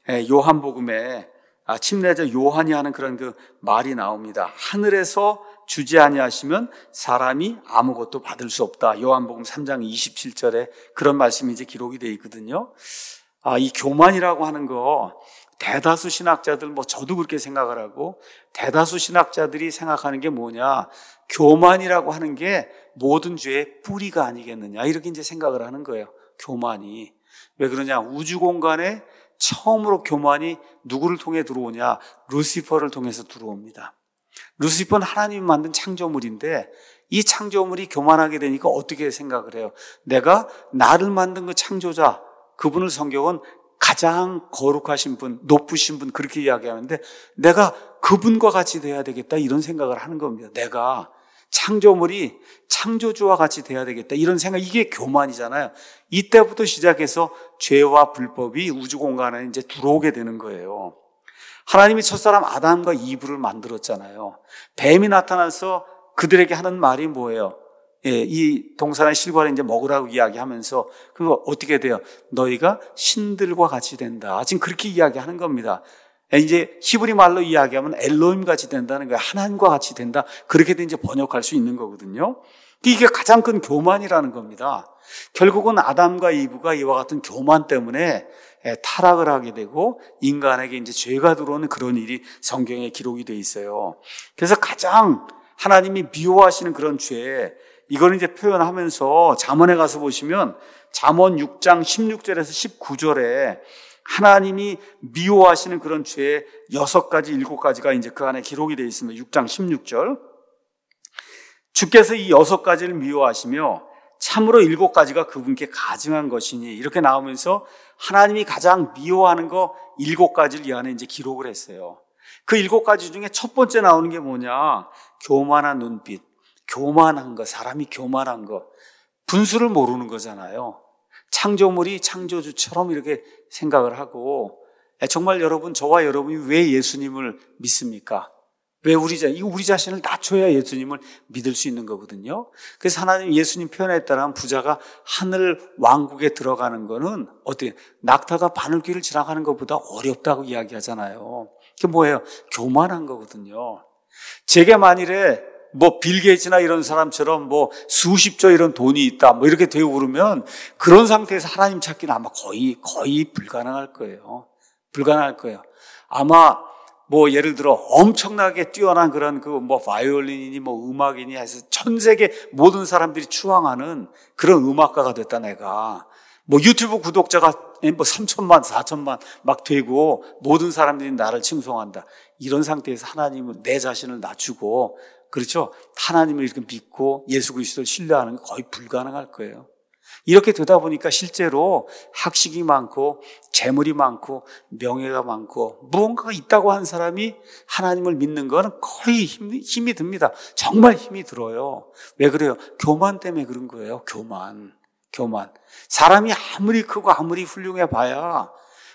S1: 요한복음에 침례자 요한이 하는 그런 그 말이 나옵니다. 하늘에서 주지 아니하시면 사람이 아무것도 받을 수 없다. 요한복음 삼 장 이십칠 절에 그런 말씀이 이제 기록이 되어 있거든요. 아, 이 교만이라고 하는 거 대다수 신학자들, 뭐 저도 그렇게 생각을 하고 대다수 신학자들이 생각하는 게 뭐냐, 교만이라고 하는 게 모든 죄의 뿌리가 아니겠느냐 이렇게 이제 생각을 하는 거예요. 교만이 왜 그러냐, 우주 공간에 처음으로 교만이 누구를 통해 들어오냐, 루시퍼를 통해서 들어옵니다. 루시퍼는 하나님이 만든 창조물인데 이 창조물이 교만하게 되니까 어떻게 생각을 해요? 내가 나를 만든 그 창조자, 그분을 성경은 가장 거룩하신 분, 높으신 분 그렇게 이야기하는데 내가 그분과 같이 돼야 되겠다 이런 생각을 하는 겁니다. 내가 창조물이 창조주와 같이 돼야 되겠다 이런 생각, 이게 교만이잖아요. 이때부터 시작해서 죄와 불법이 우주 공간에 이제 들어오게 되는 거예요. 하나님이 첫사람 아담과 이브를 만들었잖아요. 뱀이 나타나서 그들에게 하는 말이 뭐예요? 예, 이 동산의 실과를 이제 먹으라고 이야기하면서 그거 어떻게 돼요? 너희가 신들과 같이 된다. 지금 그렇게 이야기하는 겁니다. 이제 히브리 말로 이야기하면 엘로힘 같이 된다는 거예요. 하나님과 같이 된다. 그렇게도 이제 번역할 수 있는 거거든요. 이게 가장 큰 교만이라는 겁니다. 결국은 아담과 이브가 이와 같은 교만 때문에 타락을 하게 되고 인간에게 이제 죄가 들어오는 그런 일이 성경에 기록이 돼 있어요. 그래서 가장 하나님이 미워하시는 그런 죄, 이걸 이제 표현하면서 잠언에 가서 보시면 잠언 육 장 십육 절에서 십구 절에 하나님이 미워하시는 그런 죄의 여섯 가지, 일곱 가지가 이제 그 안에 기록이 되어 있습니다. 육 장 십육 절. 주께서 이 여섯 가지를 미워하시며 참으로 일곱 가지가 그분께 가증한 것이니, 이렇게 나오면서 하나님이 가장 미워하는 거 일곱 가지를 이 안에 이제 기록을 했어요. 그 일곱 가지 중에 첫 번째 나오는 게 뭐냐? 교만한 눈빛, 교만한 거, 사람이 교만한 거. 분수를 모르는 거잖아요. 창조물이 창조주처럼 이렇게 생각을 하고, 정말 여러분, 저와 여러분이 왜 예수님을 믿습니까? 왜 우리 자, 이거 우리 자신을 낮춰야 예수님을 믿을 수 있는 거거든요. 그래서 하나님 예수님 표현에 따르면 부자가 하늘 왕국에 들어가는 거는 어떻게, 낙타가 바늘귀를 지나가는 것보다 어렵다고 이야기하잖아요. 그게 뭐예요? 교만한 거거든요. 제게 만일에 뭐 빌 게이츠나 이런 사람처럼 뭐 수십조 이런 돈이 있다 뭐 이렇게 되고 그러면 그런 상태에서 하나님 찾기는 아마 거의 거의 불가능할 거예요. 불가능할 거예요. 아마 뭐 예를 들어 엄청나게 뛰어난 그런 그 뭐 바이올린이니 뭐 음악이니 해서 전 세계 모든 사람들이 추앙하는 그런 음악가가 됐다 내가. 뭐 유튜브 구독자가 뭐 삼천만, 사천만 막 되고 모든 사람들이 나를 칭송한다. 이런 상태에서 하나님은 내 자신을 낮추고, 그렇죠? 하나님을 이렇게 믿고 예수 그리스도를 신뢰하는 게 거의 불가능할 거예요. 이렇게 되다 보니까 실제로 학식이 많고 재물이 많고 명예가 많고 무언가가 있다고 하는 사람이 하나님을 믿는 거는 거의 힘이, 힘이 듭니다. 정말 힘이 들어요. 왜 그래요? 교만 때문에 그런 거예요. 교만. 교만. 사람이 아무리 크고 아무리 훌륭해 봐야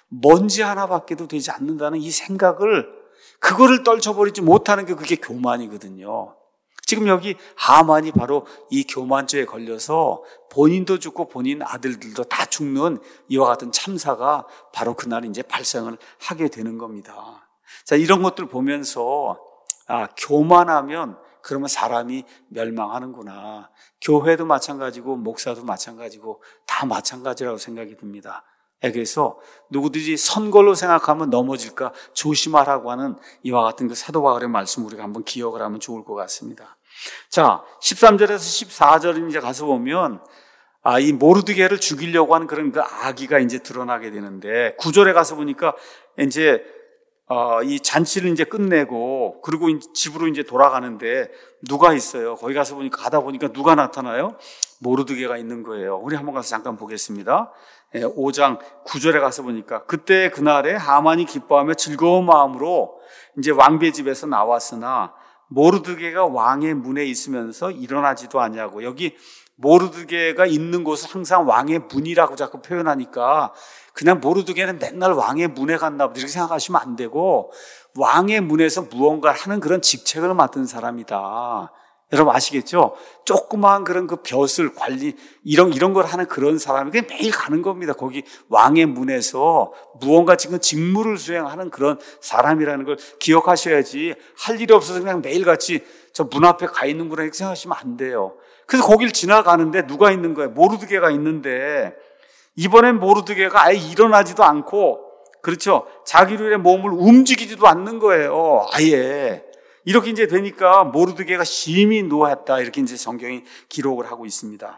S1: 먼지 하나밖에도 되지 않는다는 이 생각을, 그거를 떨쳐버리지 못하는 게 그게 교만이거든요. 지금 여기 하만이 바로 이 교만죄에 걸려서 본인도 죽고 본인 아들들도 다 죽는 이와 같은 참사가 바로 그날 이제 발생을 하게 되는 겁니다. 자, 이런 것들 보면서 아, 교만하면 그러면 사람이 멸망하는구나. 교회도 마찬가지고 목사도 마찬가지고 다 마찬가지라고 생각이 듭니다. 그래서 누구든지 선걸로 생각하면 넘어질까 조심하라고 하는 이와 같은 그 사도 바울의 말씀 우리가 한번 기억을 하면 좋을 것 같습니다. 자, 십삼 절에서 십사 절 이제 가서 보면 아, 이 모르드게를 죽이려고 하는 그런 그 악의가 이제 드러나게 되는데, 구 절에 가서 보니까 이제 어, 이 잔치를 이제 끝내고 그리고 집으로 이제 돌아가는데 누가 있어요? 거기 가서 보니까 가다 보니까 누가 나타나요? 모르드게가 있는 거예요. 우리 한번 가서 잠깐 보겠습니다. 오 장 구 절에 가서 보니까 그때 그날에 하만이 기뻐하며 즐거운 마음으로 이제 왕비의 집에서 나왔으나 모르드게가 왕의 문에 있으면서 일어나지도 않냐고. 여기 모르드게가 있는 곳을 항상 왕의 문이라고 자꾸 표현하니까 그냥 모르드게는 맨날 왕의 문에 갔나 보다 이렇게 생각하시면 안 되고, 왕의 문에서 무언가를 하는 그런 직책을 맡은 사람이다. 여러분 아시겠죠? 조그마한 그런 그 벼슬 관리 이런 이런 걸 하는 그런 사람이 그냥 매일 가는 겁니다. 거기 왕의 문에서 무언가 지금 직무를 수행하는 그런 사람이라는 걸 기억하셔야지, 할 일이 없어서 그냥 매일같이 저 문 앞에 가 있는구나 이렇게 생각하시면 안 돼요. 그래서 거길 지나가는데 누가 있는 거예요? 모르드게가 있는데, 이번엔 모르드게가 아예 일어나지도 않고, 그렇죠? 자기의 몸을 움직이지도 않는 거예요. 아예. 이렇게 이제 되니까 모르드게가 심히 노했다. 이렇게 이제 성경이 기록을 하고 있습니다.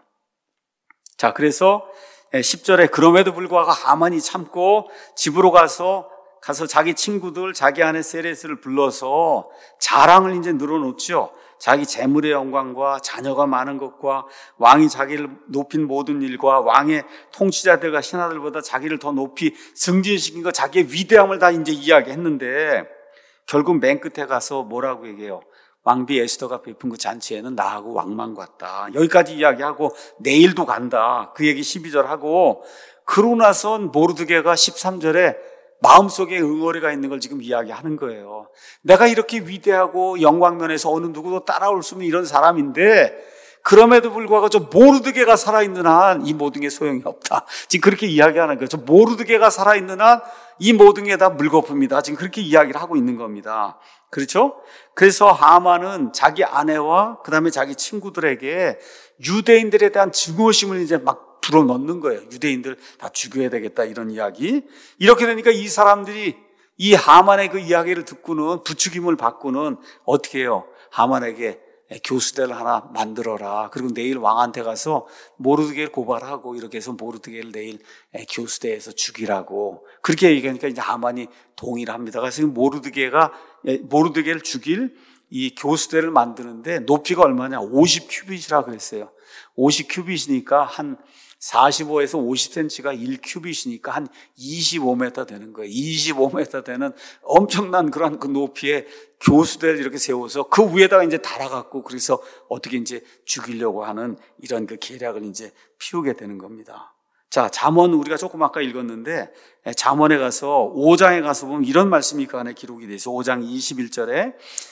S1: 자, 그래서 십 절에 그럼에도 불구하고 하만이 참고 집으로 가서 가서 자기 친구들, 자기 아내 세레스를 불러서 자랑을 이제 늘어놓죠. 자기 재물의 영광과 자녀가 많은 것과 왕이 자기를 높인 모든 일과 왕의 통치자들과 신하들보다 자기를 더 높이 승진시킨 것, 자기의 위대함을 다 이제 이야기했는데 결국 맨 끝에 가서 뭐라고 얘기해요? 왕비 에스더가 베푼 그 잔치에는 나하고 왕만 갔다. 여기까지 이야기하고 내일도 간다. 그 얘기 십이 절 하고, 그러고 나선 모르드게가 십삼 절에 마음속에 응어리가 있는 걸 지금 이야기하는 거예요. 내가 이렇게 위대하고 영광면에서 어느 누구도 따라올 수 없는 이런 사람인데 그럼에도 불구하고 저 모르드게가 살아있는 한 이 모든 게 소용이 없다. 지금 그렇게 이야기하는 거예요. 저 모르드게가 살아있는 한 이 모든 게 다 물거품이다. 지금 그렇게 이야기를 하고 있는 겁니다. 그렇죠? 그래서 하만은 자기 아내와 그 다음에 자기 친구들에게 유대인들에 대한 증오심을 이제 막 불어넣는 거예요. 유대인들 다 죽여야 되겠다 이런 이야기. 이렇게 되니까 이 사람들이 이 하만의 그 이야기를 듣고는 부추김을 받고는 어떻게 해요? 하만에게 교수대를 하나 만들어라. 그리고 내일 왕한테 가서 모르드게를 고발하고 이렇게 해서 모르드게를 내일 교수대에서 죽이라고. 그렇게 얘기하니까 이제 하만이 동의를 합니다. 그래서 모르드게가 모르드게를 죽일 이 교수대를 만드는데 높이가 얼마냐? 오십 큐빗이라 그랬어요. 오십 큐빗이니까 한 사십오에서 오십 센티미터가 일 큐빗이니까 한 이십오 미터 되는 거예요. 이십오 미터 되는 엄청난 그런 그 높이의 교수대를 이렇게 세워서 그 위에다가 이제 달아갖고 그래서 어떻게 이제 죽이려고 하는 이런 그 계략을 이제 피우게 되는 겁니다. 자, 잠언 우리가 조금 아까 읽었는데 잠언에 가서 오 장에 가서 보면 이런 말씀이 그 안에 기록이 돼 있어요. 오 장 이십일 절에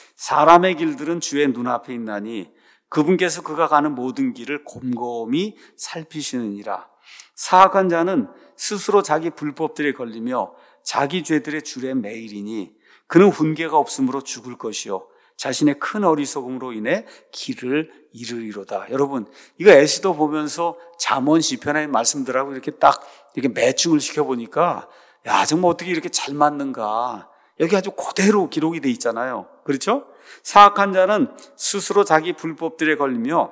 S1: 사람의 길들은 주의 눈앞에 있나니 그분께서 그가 가는 모든 길을 곰곰이 살피시느니라. 사악한 자는 스스로 자기 불법들에 걸리며 자기 죄들의 줄에 매이리니 그는 훈계가 없으므로 죽을 것이요 자신의 큰 어리석음으로 인해 길을 잃으리로다. 여러분, 이거 에스더 보면서 잠언 시편의 말씀들하고 이렇게 딱 이렇게 매칭을 시켜보니까 야, 정말 어떻게 이렇게 잘 맞는가. 여기 아주 그대로 기록이 돼 있잖아요. 그렇죠? 사악한 자는 스스로 자기 불법들에 걸리며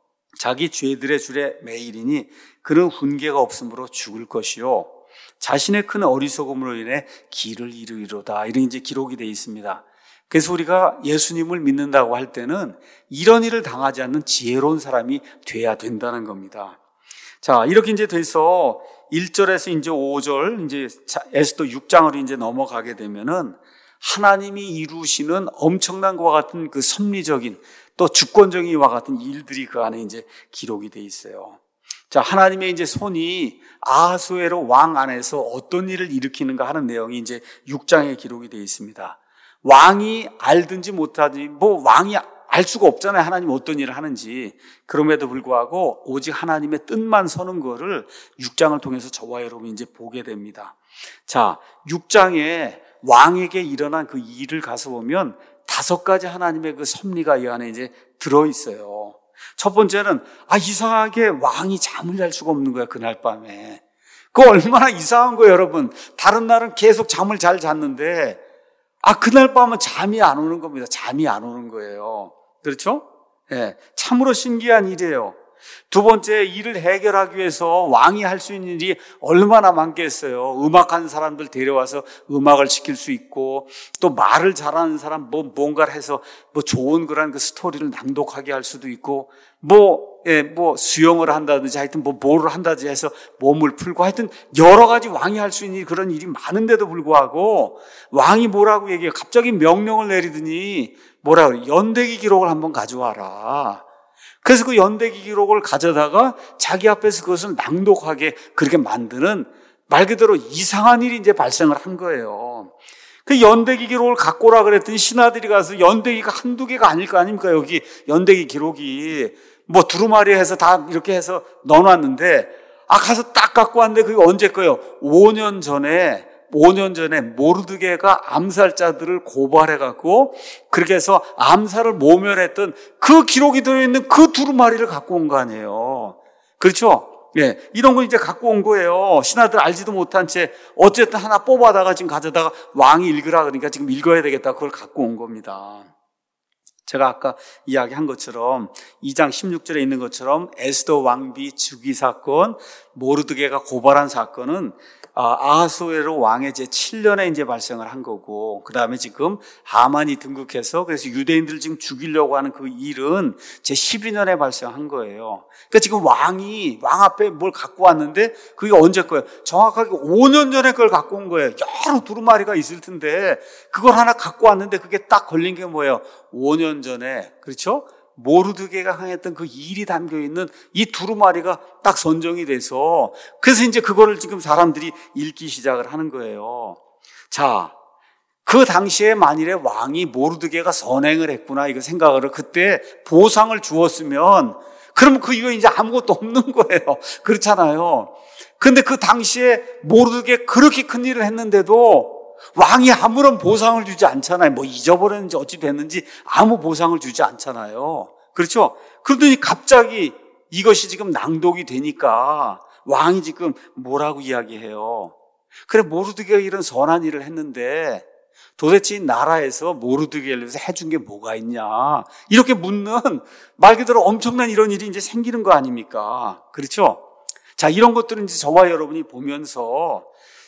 S1: 자기 죄들의 줄에 매이리니 그는 훈계가 없으므로 죽을 것이요 자신의 큰 어리석음으로 인해 길을 잃으리로다. 이런 이제 기록이 돼 있습니다. 그래서 우리가 예수님을 믿는다고 할 때는 이런 일을 당하지 않는 지혜로운 사람이 돼야 된다는 겁니다. 자, 이렇게 이제 돼서 일 절에서 이제 오 절, 이제 에스더 육 장으로 이제 넘어가게 되면은 하나님이 이루시는 엄청난 것과 같은 그 섭리적인 또 주권적인 이와 같은 일들이 그 안에 이제 기록이 돼 있어요. 자, 하나님의 이제 손이 아하수에로 왕 안에서 어떤 일을 일으키는가 하는 내용이 이제 육 장에 기록이 돼 있습니다. 왕이 알든지 못하든지 뭐 왕이 알 수가 없잖아요. 하나님이 어떤 일을 하는지. 그럼에도 불구하고 오직 하나님의 뜻만 서는 거를 육 장을 통해서 저와 여러분이 이제 보게 됩니다. 자, 육 장에 왕에게 일어난 그 일을 가서 보면 다섯 가지 하나님의 그 섭리가 이 안에 이제 들어있어요. 첫 번째는, 아, 이상하게 왕이 잠을 잘 수가 없는 거야, 그날 밤에. 그거 얼마나 이상한 거예요, 여러분. 다른 날은 계속 잠을 잘 잤는데, 아, 그날 밤은 잠이 안 오는 겁니다. 잠이 안 오는 거예요. 그렇죠? 예, 네, 참으로 신기한 일이에요. 두 번째, 일을 해결하기 위해서 왕이 할 수 있는 일이 얼마나 많겠어요. 음악하는 사람들 데려와서 음악을 시킬 수 있고, 또 말을 잘하는 사람 뭐 뭔가를 해서 뭐 좋은 그런 그 스토리를 낭독하게 할 수도 있고, 뭐, 예, 뭐 수영을 한다든지 하여튼 뭐 뭐를 한다든지 해서 몸을 풀고 하여튼 여러 가지 왕이 할 수 있는 그런 일이 많은데도 불구하고 왕이 뭐라고 얘기해요? 갑자기 명령을 내리더니 뭐라 그래? 연대기 기록을 한번 가져와라. 그래서 그 연대기 기록을 가져다가 자기 앞에서 그것을 낭독하게 그렇게 만드는 말 그대로 이상한 일이 이제 발생을 한 거예요. 그 연대기 기록을 갖고 오라 그랬더니 신하들이 가서 연대기가 한두 개가 아닐 거 아닙니까? 여기 연대기 기록이 뭐 두루마리 해서 다 이렇게 해서 넣어놨는데 아 가서 딱 갖고 왔는데 그게 언제 거예요? 오 년 전에 오 년 전에 모르드게가 암살자들을 고발해갖고 그렇게 해서 암살을 모멸했던 그 기록이 들어있는 그 두루마리를 갖고 온 거 아니에요. 그렇죠? 예, 이런 거 이제 갖고 온 거예요. 신하들 알지도 못한 채 어쨌든 하나 뽑아다가 지금 가져다가 왕이 읽으라 그러니까 지금 읽어야 되겠다. 그걸 갖고 온 겁니다. 제가 아까 이야기한 것처럼 이 장 십육 절에 있는 것처럼 에스더 왕비 즉위 사건, 모르드게가 고발한 사건은 아하수에로 왕의 제칠 년에 이제 발생을 한 거고, 그 다음에 지금 하만이 등극해서 그래서 유대인들을 지금 죽이려고 하는 그 일은 제십이 년에 발생한 거예요. 그러니까 지금 왕이 왕 앞에 뭘 갖고 왔는데 그게 언제 거예요? 정확하게 오 년 전에 그걸 갖고 온 거예요. 여러 두루마리가 있을 텐데 그걸 하나 갖고 왔는데 그게 딱 걸린 게 뭐예요? 오 년 전에, 그렇죠? 모르드게가 행했던 그 일이 담겨있는 이 두루마리가 딱 선정이 돼서 그래서 이제 그거를 지금 사람들이 읽기 시작을 하는 거예요. 자, 그 당시에 만일에 왕이 모르드게가 선행을 했구나 이거 생각을 그때 보상을 주었으면 그러면 그 이후에 이제 아무것도 없는 거예요. 그렇잖아요. 근데 그 당시에 모르드게 그렇게 큰 일을 했는데도 왕이 아무런 보상을 주지 않잖아요. 뭐 잊어버렸는지 어찌 됐는지 아무 보상을 주지 않잖아요. 그렇죠? 그러더니 갑자기 이것이 지금 낭독이 되니까 왕이 지금 뭐라고 이야기해요? 그래, 모르드게가 이런 선한 일을 했는데 도대체 이 나라에서 모르드게를 위해서 해준 게 뭐가 있냐? 이렇게 묻는 말 그대로 엄청난 이런 일이 이제 생기는 거 아닙니까? 그렇죠? 자, 이런 것들은 이제 저와 여러분이 보면서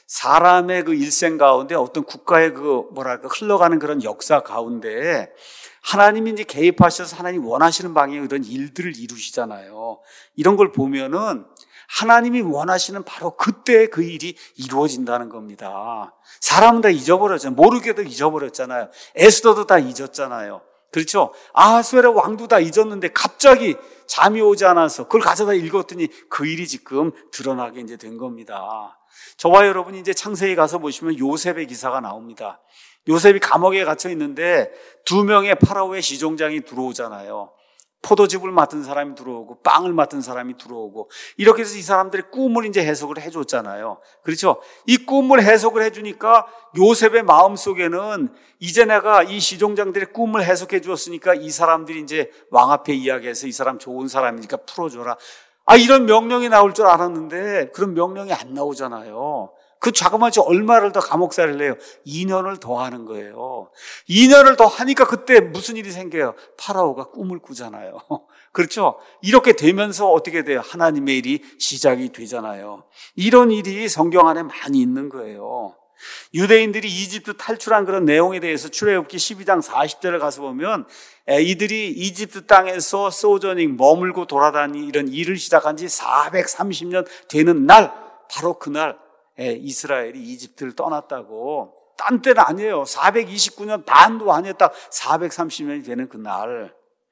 S1: 사람의 그 일생 가운데 어떤 국가의 그 뭐랄까 흘러가는 그런 역사 가운데 하나님이 이제 개입하셔서 하나님 원하시는 방향의 이런 일들을 이루시잖아요. 이런 걸 보면은 하나님이 원하시는 바로 그때 그 일이 이루어진다는 겁니다. 사람은 다 잊어버렸잖아요. 모르게도 잊어버렸잖아요. 에스더도 다 잊었잖아요. 그렇죠? 아하수에로 왕도 다 잊었는데 갑자기 잠이 오지 않아서 그걸 가져다 읽었더니 그 일이 지금 드러나게 이제 된 겁니다. 저와 여러분이 이제 창세기 가서 보시면 요셉의 기사가 나옵니다. 요셉이 감옥에 갇혀 있는데 두 명의 파라오의 시종장이 들어오잖아요. 포도즙을 맡은 사람이 들어오고 빵을 맡은 사람이 들어오고 이렇게 해서 이 사람들이 꿈을 이제 해석을 해줬잖아요. 그렇죠? 이 꿈을 해석을 해주니까 요셉의 마음속에는 이제 내가 이 시종장들의 꿈을 해석해 주었으니까 이 사람들이 이제 왕 앞에 이야기해서 이 사람 좋은 사람이니까 풀어줘라. 아, 이런 명령이 나올 줄 알았는데 그런 명령이 안 나오잖아요. 그 자그마치 얼마를 더 감옥살이를 해요? 이 년을 더 하는 거예요. 이 년을 더 하니까 그때 무슨 일이 생겨요? 파라오가 꿈을 꾸잖아요. 그렇죠? 이렇게 되면서 어떻게 돼요? 하나님의 일이 시작이 되잖아요. 이런 일이 성경 안에 많이 있는 거예요. 유대인들이 이집트 탈출한 그런 내용에 대해서 출애굽기 십이 장 사십 절을 가서 보면 이들이 이집트 땅에서 소저닝 머물고 돌아다니 이런 일을 시작한 지 사백삼십 년 되는 날, 바로 그날 이스라엘이 이집트를 떠났다고. 딴 때는 아니에요. 사백이십구 년 반도 아니었다. 사백삼십 년이 되는 그날.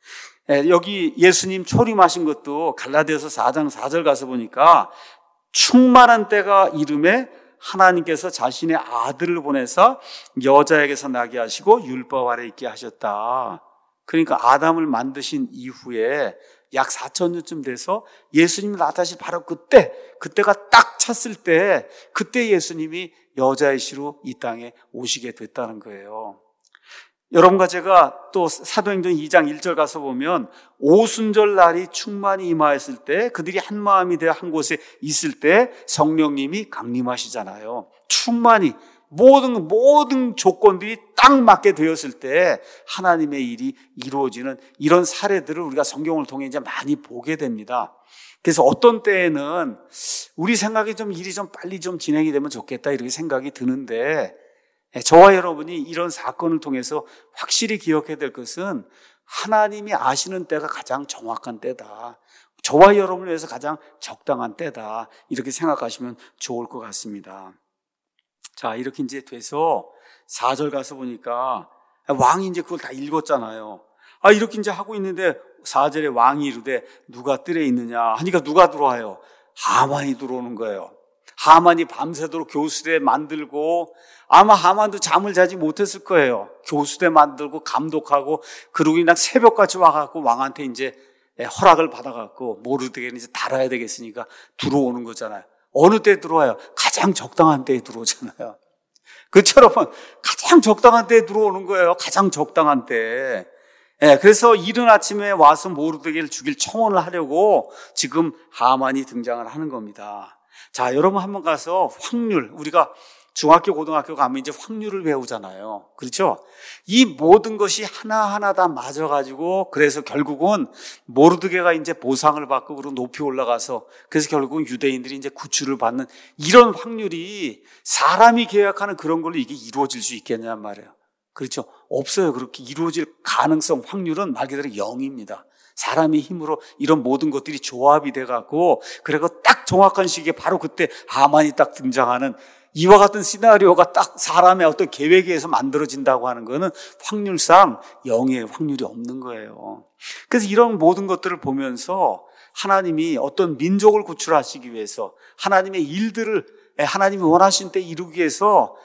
S1: 여기 예수님 초림하신 것도 갈라디아서 사 장 사 절 가서 보니까 충만한 때가 이름에 하나님께서 자신의 아들을 보내서 여자에게서 나게 하시고 율법 아래 있게 하셨다. 그러니까 아담을 만드신 이후에 약 사천 년쯤 돼서 예수님이 나타나신 바로 그때, 그때가 딱 찼을 때, 그때 예수님이 여자의 씨로 이 땅에 오시게 됐다는 거예요. 여러분과 제가 또 사도행전 이 장 일 절 가서 보면 오순절 날이 충만히 임하였을 때, 그들이 한 마음이 되어 한 곳에 있을 때 성령님이 강림하시잖아요. 충만히 모든 모든 조건들이 딱 맞게 되었을 때 하나님의 일이 이루어지는 이런 사례들을 우리가 성경을 통해 이제 많이 보게 됩니다. 그래서 어떤 때에는 우리 생각에 좀 일이 좀 빨리 좀 진행이 되면 좋겠다 이렇게 생각이 드는데, 저와 여러분이 이런 사건을 통해서 확실히 기억해야 될 것은 하나님이 아시는 때가 가장 정확한 때다. 저와 여러분을 위해서 가장 적당한 때다. 이렇게 생각하시면 좋을 것 같습니다. 자, 이렇게 이제 돼서 사 절 가서 보니까 왕이 이제 그걸 다 읽었잖아요. 아, 이렇게 이제 하고 있는데 사 절에 왕이 이르되 누가 뜰에 있느냐 하니까 누가 들어와요? 하만이 들어오는 거예요. 하만이 밤새도록 교수대 만들고, 아마 하만도 잠을 자지 못했을 거예요. 교수대 만들고 감독하고, 그러고 그냥 새벽같이 와갖고 왕한테 이제 허락을 받아갖고 모르드게는 이제 달아야 되겠으니까 들어오는 거잖아요. 어느 때 들어와요? 가장 적당한 때에 들어오잖아요. 그처럼 가장 적당한 때에 들어오는 거예요. 가장 적당한 때. 예, 그래서 이른 아침에 와서 모르드게를 죽일 청혼을 하려고 지금 하만이 등장을 하는 겁니다. 자, 여러분 한번 가서 확률, 우리가 중학교, 고등학교 가면 이제 확률을 배우잖아요. 그렇죠? 이 모든 것이 하나하나 다 맞아가지고, 그래서 결국은 모르드게가 이제 보상을 받고 그리고 높이 올라가서, 그래서 결국은 유대인들이 이제 구출을 받는 이런 확률이, 사람이 계획하는 그런 걸로 이게 이루어질 수 있겠냐는 말이에요. 그렇죠? 없어요. 그렇게 이루어질 가능성, 확률은 말 그대로 영입니다. 사람의 힘으로 이런 모든 것들이 조합이 돼갖고, 그리고 딱 정확한 시기에 바로 그때 하만이 딱 등장하는 이와 같은 시나리오가 딱 사람의 어떤 계획에 의해서 만들어진다고 하는 거는 확률상 영의 확률이 없는 거예요. 그래서 이런 모든 것들을 보면서 하나님이 어떤 민족을 구출하시기 위해서, 하나님의 일들을 하나님이 원하신 때 이루기 위해서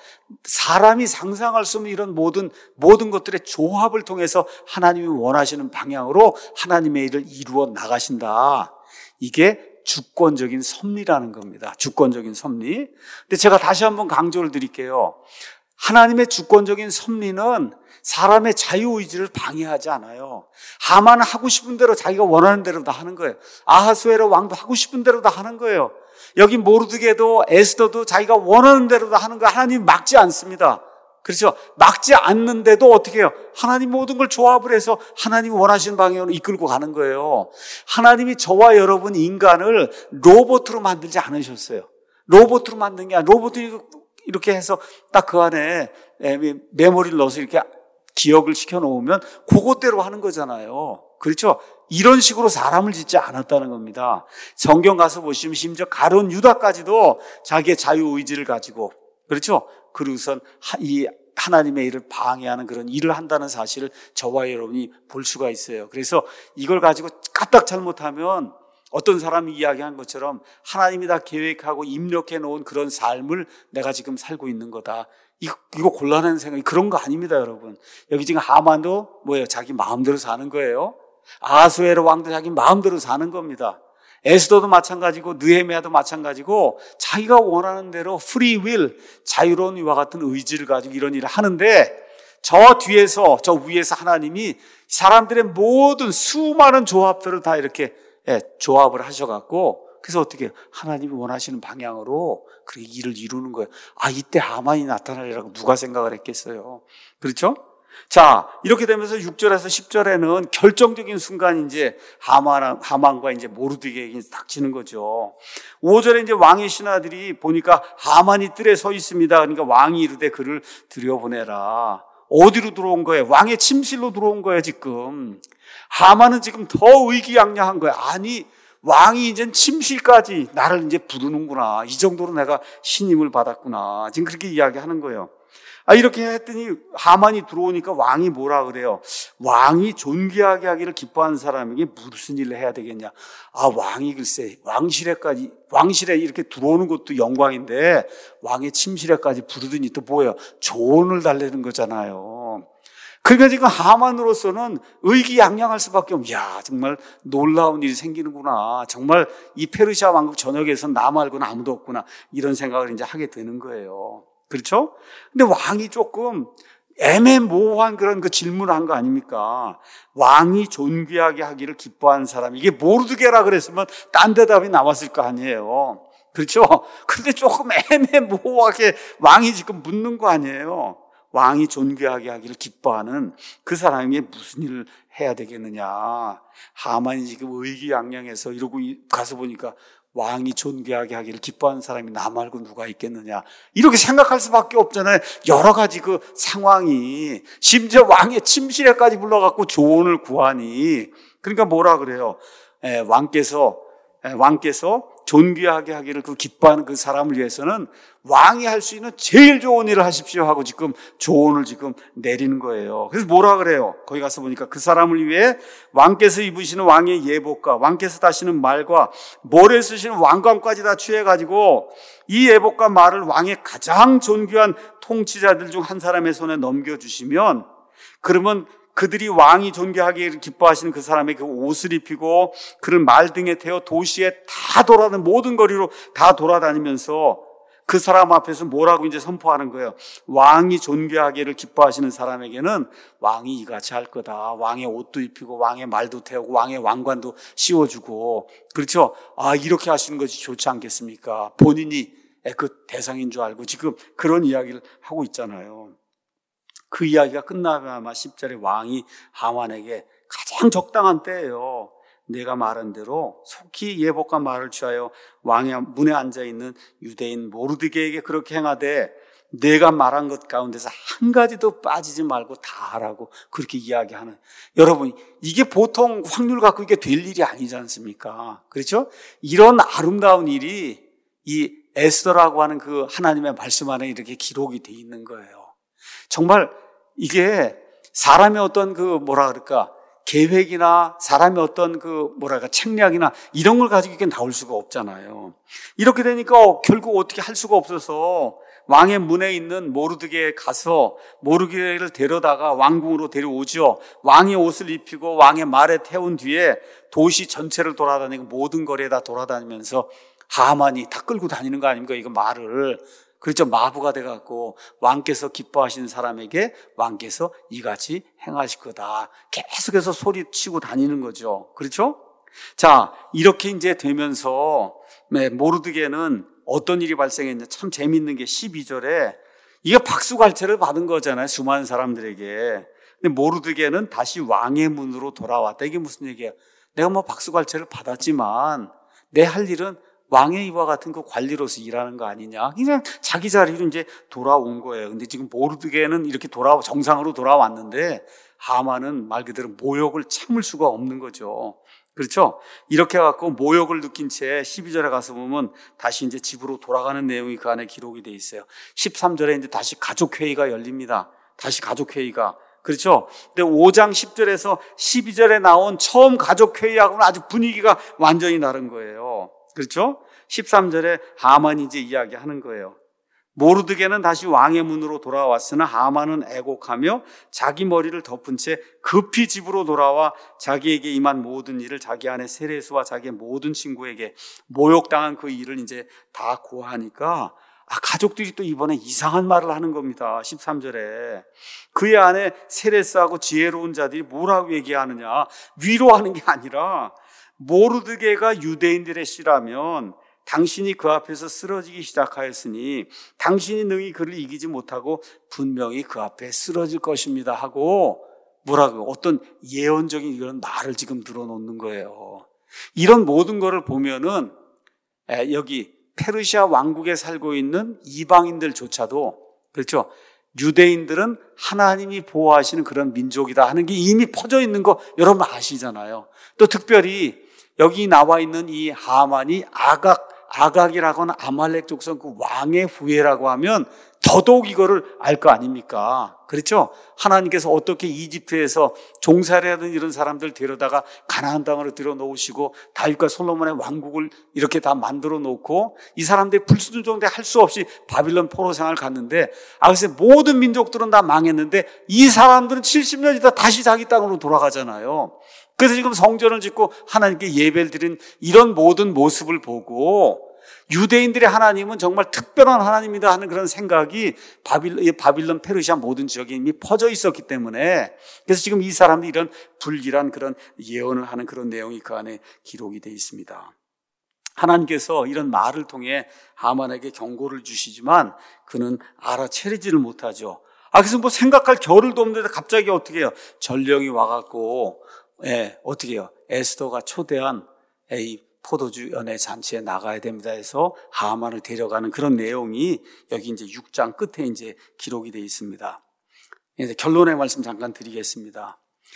S1: 사람이 상상할 수 없는 이런 모든 모든 것들의 조합을 통해서 하나님이 원하시는 방향으로 하나님의 일을 이루어 나가신다. 이게 주권적인 섭리라는 겁니다. 주권적인 섭리. 근데 제가 다시 한번 강조를 드릴게요. 하나님의 주권적인 섭리는 사람의 자유의지를 방해하지 않아요. 하만은 하고 싶은 대로 자기가 원하는 대로 다 하는 거예요. 아하수에로 왕도 하고 싶은 대로 다 하는 거예요. 여기 모르드게도 에스더도 자기가 원하는 대로 다 하는 거예요. 하나님 막지 않습니다. 그렇죠? 막지 않는데도 어떻게 해요? 하나님 모든 걸 조합을 해서 하나님이 원하시는 방향으로 이끌고 가는 거예요. 하나님이 저와 여러분 인간을 로봇으로 만들지 않으셨어요. 로봇으로 만든 게 아니라 로봇이 이렇게 해서 딱 그 안에 메모리를 넣어서 이렇게 기억을 시켜놓으면 그것대로 하는 거잖아요. 그렇죠? 이런 식으로 사람을 짓지 않았다는 겁니다. 성경 가서 보시면 심지어 가룟 유다까지도 자기의 자유의지를 가지고, 그렇죠? 그리고선 이 하나님의 일을 방해하는 그런 일을 한다는 사실을 저와 여러분이 볼 수가 있어요. 그래서 이걸 가지고 까딱 잘못하면 어떤 사람이 이야기한 것처럼 하나님이 다 계획하고 입력해 놓은 그런 삶을 내가 지금 살고 있는 거다. 이거, 이거 곤란한 생각이 그런 거 아닙니다, 여러분. 여기 지금 하만도 뭐예요? 자기 마음대로 사는 거예요. 아하수에로 왕도 자기 마음대로 사는 겁니다. 에스더도 마찬가지고 느헤미야도 마찬가지고 자기가 원하는 대로 프리윌, 자유로운 이와 같은 의지를 가지고 이런 일을 하는데 저 뒤에서 저 위에서 하나님이 사람들의 모든 수많은 조합들을 다 이렇게 예, 조합을 하셔갖고 그래서 어떻게 하나님이 원하시는 방향으로 그 일을 이루는 거예요. 아, 이때 하만이 나타나리라고 누가 생각을 했겠어요. 그렇죠? 자, 이렇게 되면서 육 절에서 십 절에는 결정적인 순간이 이제 하만, 하만과 이제 모르드게에게 닥치는 거죠. 오 절에 이제 왕의 신하들이 보니까 하만이 뜰에 서 있습니다. 그러니까 왕이 이르되 그를 들여보내라. 어디로 들어온 거예요? 왕의 침실로 들어온 거예요, 지금. 하만은 지금 더 의기양양한 거예요. 아니, 왕이 이제 침실까지 나를 이제 부르는구나. 이 정도로 내가 신임을 받았구나. 지금 그렇게 이야기하는 거예요. 아, 이렇게 했더니 하만이 들어오니까 왕이 뭐라 그래요? 왕이 존귀하게 하기를 기뻐하는 사람에게 무슨 일을 해야 되겠냐? 아, 왕이 글쎄 왕실에까지 왕실에 이렇게 들어오는 것도 영광인데 왕의 침실에까지 부르더니 또 뭐예요? 조언을 달래는 거잖아요. 그러니까 지금 하만으로서는 의기양양할 수밖에 없는, 야, 정말 놀라운 일이 생기는구나. 정말 이 페르시아 왕국 전역에서 나 말고는 아무도 없구나. 이런 생각을 이제 하게 되는 거예요. 그렇죠? 근데 왕이 조금 애매모호한 그런 그 질문을 한 거 아닙니까? 왕이 존귀하게 하기를 기뻐하는 사람, 이게 모르드게라 그랬으면 딴 대답이 나왔을 거 아니에요. 그렇죠? 근데 조금 애매모호하게 왕이 지금 묻는 거 아니에요. 왕이 존귀하게 하기를 기뻐하는 그 사람이 무슨 일을 해야 되겠느냐. 하만이 지금 의기양양해서 이러고 가서 보니까 왕이 존귀하게 하기를 기뻐하는 사람이 나 말고 누가 있겠느냐. 이렇게 생각할 수밖에 없잖아요. 여러 가지 그 상황이, 심지어 왕의 침실에까지 불러갖고 조언을 구하니. 그러니까 뭐라 그래요? 에, 왕께서, 에, 왕께서 존귀하게 하기를 그 기뻐하는 그 사람을 위해서는 왕이 할 수 있는 제일 좋은 일을 하십시오 하고 지금 조언을 지금 내리는 거예요. 그래서 뭐라 그래요? 거기 가서 보니까 그 사람을 위해 왕께서 입으시는 왕의 예복과 왕께서 다시는 말과 모래 쓰시는 왕관까지 다 취해가지고 이 예복과 말을 왕의 가장 존귀한 통치자들 중 한 사람의 손에 넘겨주시면, 그러면 그들이 왕이 존귀하게 기뻐하시는 그 사람의 그 옷을 입히고 그를 말 등에 태워 도시에 다 돌아다니는 모든 거리로 다 돌아다니면서 그 사람 앞에서 뭐라고 이제 선포하는 거예요? 왕이 존귀하기를 기뻐하시는 사람에게는 왕이 이같이 할 거다. 왕의 옷도 입히고 왕의 말도 태우고 왕의 왕관도 씌워주고. 그렇죠? 아, 이렇게 하시는 것이 좋지 않겠습니까? 본인이 그 대상인 줄 알고 지금 그런 이야기를 하고 있잖아요. 그 이야기가 끝나면 아마 십 절에 왕이 하만에게 가장 적당한 때예요. 내가 말한 대로 속히 예복과 말을 취하여 왕의 문에 앉아있는 유대인 모르드게에게 그렇게 행하되 내가 말한 것 가운데서 한 가지도 빠지지 말고 다 하라고 그렇게 이야기하는. 여러분, 이게 보통 확률 갖고 이게 될 일이 아니지 않습니까? 그렇죠? 이런 아름다운 일이 이 에스더라고 하는 그 하나님의 말씀 안에 이렇게 기록이 돼 있는 거예요. 정말 이게 사람의 어떤 그 뭐라 그럴까 계획이나 사람의 어떤 그 뭐랄까 책략이나 이런 걸 가지고 이게 나올 수가 없잖아요. 이렇게 되니까 결국 어떻게 할 수가 없어서 왕의 문에 있는 모르드게에 가서 모르드게를 데려다가 왕궁으로 데려오죠. 왕의 옷을 입히고 왕의 말에 태운 뒤에 도시 전체를 돌아다니고 모든 거리에 다 돌아다니면서 하만이 다 끌고 다니는 거 아닙니까? 이거 말을. 그렇죠. 마부가 돼갖고 왕께서 기뻐하시는 사람에게 왕께서 이같이 행하실 거다. 계속해서 소리치고 다니는 거죠. 그렇죠? 자, 이렇게 이제 되면서 모르드게는 어떤 일이 발생했냐. 참 재밌는 게 십이 절에 이게 박수갈채를 받은 거잖아요. 수많은 사람들에게. 근데 모르드게는 다시 왕의 문으로 돌아왔다. 이게 무슨 얘기예요? 내가 뭐 박수갈채를 받았지만 내 할 일은 왕의 이와 같은 그 관리로서 일하는 거 아니냐. 그냥 자기 자리로 이제 돌아온 거예요. 근데 지금 모르드게는 이렇게 돌아, 정상으로 돌아왔는데 하만은 말 그대로 모욕을 참을 수가 없는 거죠. 그렇죠? 이렇게 해갖고 모욕을 느낀 채 십이 절에 가서 보면 다시 이제 집으로 돌아가는 내용이 그 안에 기록이 돼 있어요. 십삼 절에 이제 다시 가족회의가 열립니다. 다시 가족회의가. 그렇죠? 근데 오 장 십 절에서 십이 절에 나온 처음 가족회의하고는 아주 분위기가 완전히 다른 거예요. 그렇죠? 십삼 절에 하만이 이제 이야기하는 거예요. 모르드게는 다시 왕의 문으로 돌아왔으나 하만은 애곡하며 자기 머리를 덮은 채 급히 집으로 돌아와 자기에게 임한 모든 일을 자기 아내 세레스와 자기의 모든 친구에게 모욕당한 그 일을 이제 다 고하니까 아, 가족들이 또 이번에 이상한 말을 하는 겁니다. 십삼 절에 그의 아내 세레스하고 지혜로운 자들이 뭐라고 얘기하느냐, 위로하는 게 아니라 모르드게가 유대인들의 씨라면 당신이 그 앞에서 쓰러지기 시작하였으니 당신이 능히 그를 이기지 못하고 분명히 그 앞에 쓰러질 것입니다 하고 뭐라고요? 어떤 예언적인 이런 말을 지금 늘어놓는 거예요. 이런 모든 거를 보면은 여기 페르시아 왕국에 살고 있는 이방인들조차도, 그렇죠? 유대인들은 하나님이 보호하시는 그런 민족이다 하는 게 이미 퍼져 있는 거 여러분 아시잖아요. 또 특별히 여기 나와 있는 이 하만이 아각 아각이라고 하는 아말렉 족속 그 왕의 후예라고 하면 더더욱 이거를 알 거 아닙니까? 그렇죠? 하나님께서 어떻게 이집트에서 종살이 하던 이런 사람들 데려다가 가나안 땅으로 들여놓으시고 다윗과 솔로몬의 왕국을 이렇게 다 만들어 놓고 이 사람들이 불순종대 할 수 없이 바빌론 포로 생활을 갔는데, 아, 글쎄 모든 민족들은 다 망했는데 이 사람들은 칠십 년 있다 다시 자기 땅으로 돌아가잖아요. 그래서 지금 성전을 짓고 하나님께 예배를 드린 이런 모든 모습을 보고 유대인들의 하나님은 정말 특별한 하나님이다 하는 그런 생각이 바빌론, 바빌론 페르시아 모든 지역에 이미 퍼져 있었기 때문에, 그래서 지금 이 사람들이 이런 불길한 그런 예언을 하는 그런 내용이 그 안에 기록이 되어 있습니다. 하나님께서 이런 말을 통해 하만에게 경고를 주시지만 그는 알아채리지를 못하죠. 아, 그래서 뭐 생각할 겨를도 없는데 갑자기 어떻게 해요? 전령이 와갖고 예, 어떻게 해요? 에스더가 초대한 이 포도주 연회 잔치에 나가야 됩니다 해서 하만을 데려가는 그런 내용이 여기 이제 육 장 끝에 이제 기록이 되어 있습니다. 이제 결론의 말씀 잠깐 드리겠습니다.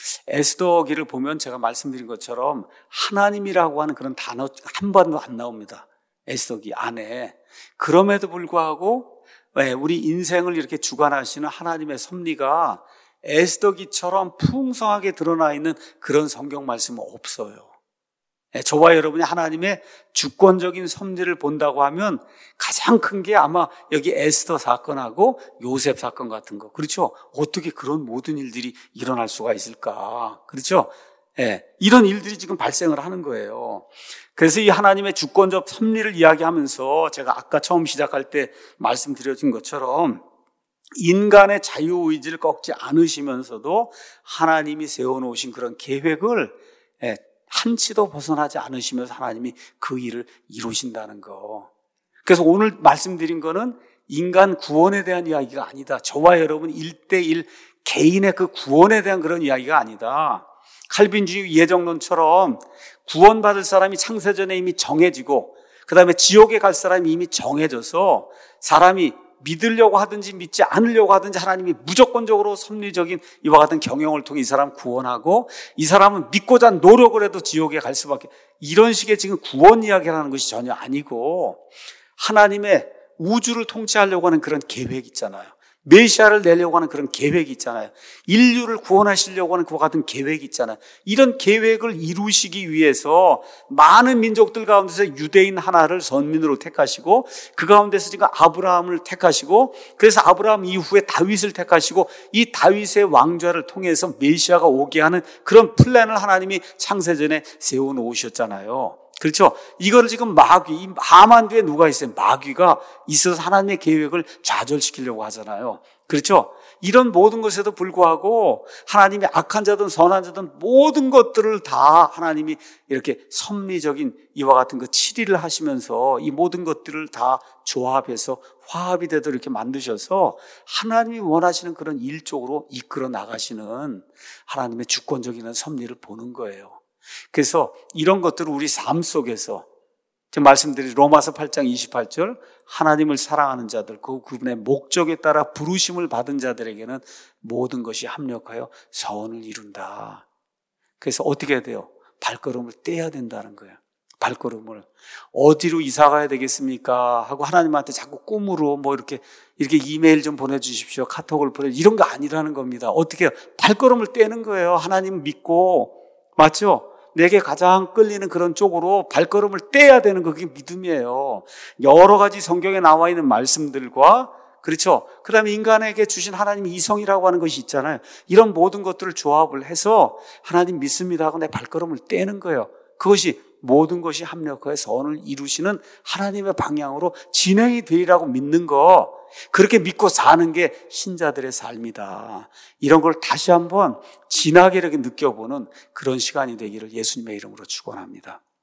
S1: 에스더기를 보면 제가 말씀드린 것처럼 하나님이라고 하는 그런 단어 한 번도 안 나옵니다. 에스더기 안에. 그럼에도 불구하고 우리 인생을 이렇게 주관하시는 하나님의 섭리가 에스더기처럼 풍성하게 드러나 있는 그런 성경 말씀은 없어요. 저와 여러분이 하나님의 주권적인 섭리를 본다고 하면 가장 큰 게 아마 여기 에스더 사건하고 요셉 사건 같은 거. 그렇죠? 어떻게 그런 모든 일들이 일어날 수가 있을까? 그렇죠? 예, 이런 일들이 지금 발생을 하는 거예요. 그래서 이 하나님의 주권적 섭리를 이야기하면서 제가 아까 처음 시작할 때 말씀드려준 것처럼 인간의 자유의지를 꺾지 않으시면서도 하나님이 세워놓으신 그런 계획을 예, 한치도 벗어나지 않으시면서 하나님이 그 일을 이루신다는 거. 그래서 오늘 말씀드린 거는 인간 구원에 대한 이야기가 아니다. 저와 여러분 일대일 개인의 그 구원에 대한 그런 이야기가 아니다. 칼빈주의 예정론처럼 구원받을 사람이 창세전에 이미 정해지고 그 다음에 지옥에 갈 사람이 이미 정해져서 사람이 믿으려고 하든지 믿지 않으려고 하든지 하나님이 무조건적으로 섭리적인 이와 같은 경영을 통해 이 사람 구원하고 이 사람은 믿고자 노력을 해도 지옥에 갈 수밖에, 이런 식의 지금 구원 이야기라는 것이 전혀 아니고 하나님의 우주를 통치하려고 하는 그런 계획 있잖아요. 메시아를 내려고 하는 그런 계획이 있잖아요. 인류를 구원하시려고 하는 그와 같은 계획이 있잖아요. 이런 계획을 이루시기 위해서 많은 민족들 가운데서 유대인 하나를 선민으로 택하시고 그 가운데서 지금 아브라함을 택하시고 그래서 아브라함 이후에 다윗을 택하시고 이 다윗의 왕좌를 통해서 메시아가 오게 하는 그런 플랜을 하나님이 창세전에 세워놓으셨잖아요. 그렇죠? 이거를 지금 마귀, 이 하만 뒤에 누가 있어요? 마귀가 있어서 하나님의 계획을 좌절시키려고 하잖아요. 그렇죠? 이런 모든 것에도 불구하고 하나님이 악한 자든 선한 자든 모든 것들을 다 하나님이 이렇게 섭리적인 이와 같은 그 칠의를 하시면서 이 모든 것들을 다 조합해서 화합이 되도록 이렇게 만드셔서 하나님이 원하시는 그런 일쪽으로 이끌어 나가시는 하나님의 주권적인 섭리를 보는 거예요. 그래서 이런 것들을 우리 삶 속에서 지금 말씀드린 로마서 팔 장 이십팔 절, 하나님을 사랑하는 자들, 그 그분의 목적에 따라 부르심을 받은 자들에게는 모든 것이 합력하여 선을 이룬다. 그래서 어떻게 해야 돼요? 발걸음을 떼야 된다는 거예요. 발걸음을. 어디로 이사 가야 되겠습니까? 하고 하나님한테 자꾸 꿈으로 뭐 이렇게, 이렇게 이메일 좀 보내주십시오. 카톡을 보내, 이런 거 아니라는 겁니다. 어떻게 해요? 발걸음을 떼는 거예요. 하나님 믿고. 맞죠? 내게 가장 끌리는 그런 쪽으로 발걸음을 떼야 되는 거, 그게 믿음이에요. 여러 가지 성경에 나와 있는 말씀들과, 그렇죠? 그 다음에 인간에게 주신 하나님의 이성이라고 하는 것이 있잖아요. 이런 모든 것들을 조합을 해서 하나님 믿습니다 하고 내 발걸음을 떼는 거예요. 그것이 모든 것이 합력하여 선을 이루시는 하나님의 방향으로 진행이 되리라고 믿는 거, 그렇게 믿고 사는 게 신자들의 삶이다. 이런 걸 다시 한번 진하게 이렇게 느껴보는 그런 시간이 되기를 예수님의 이름으로 축원합니다.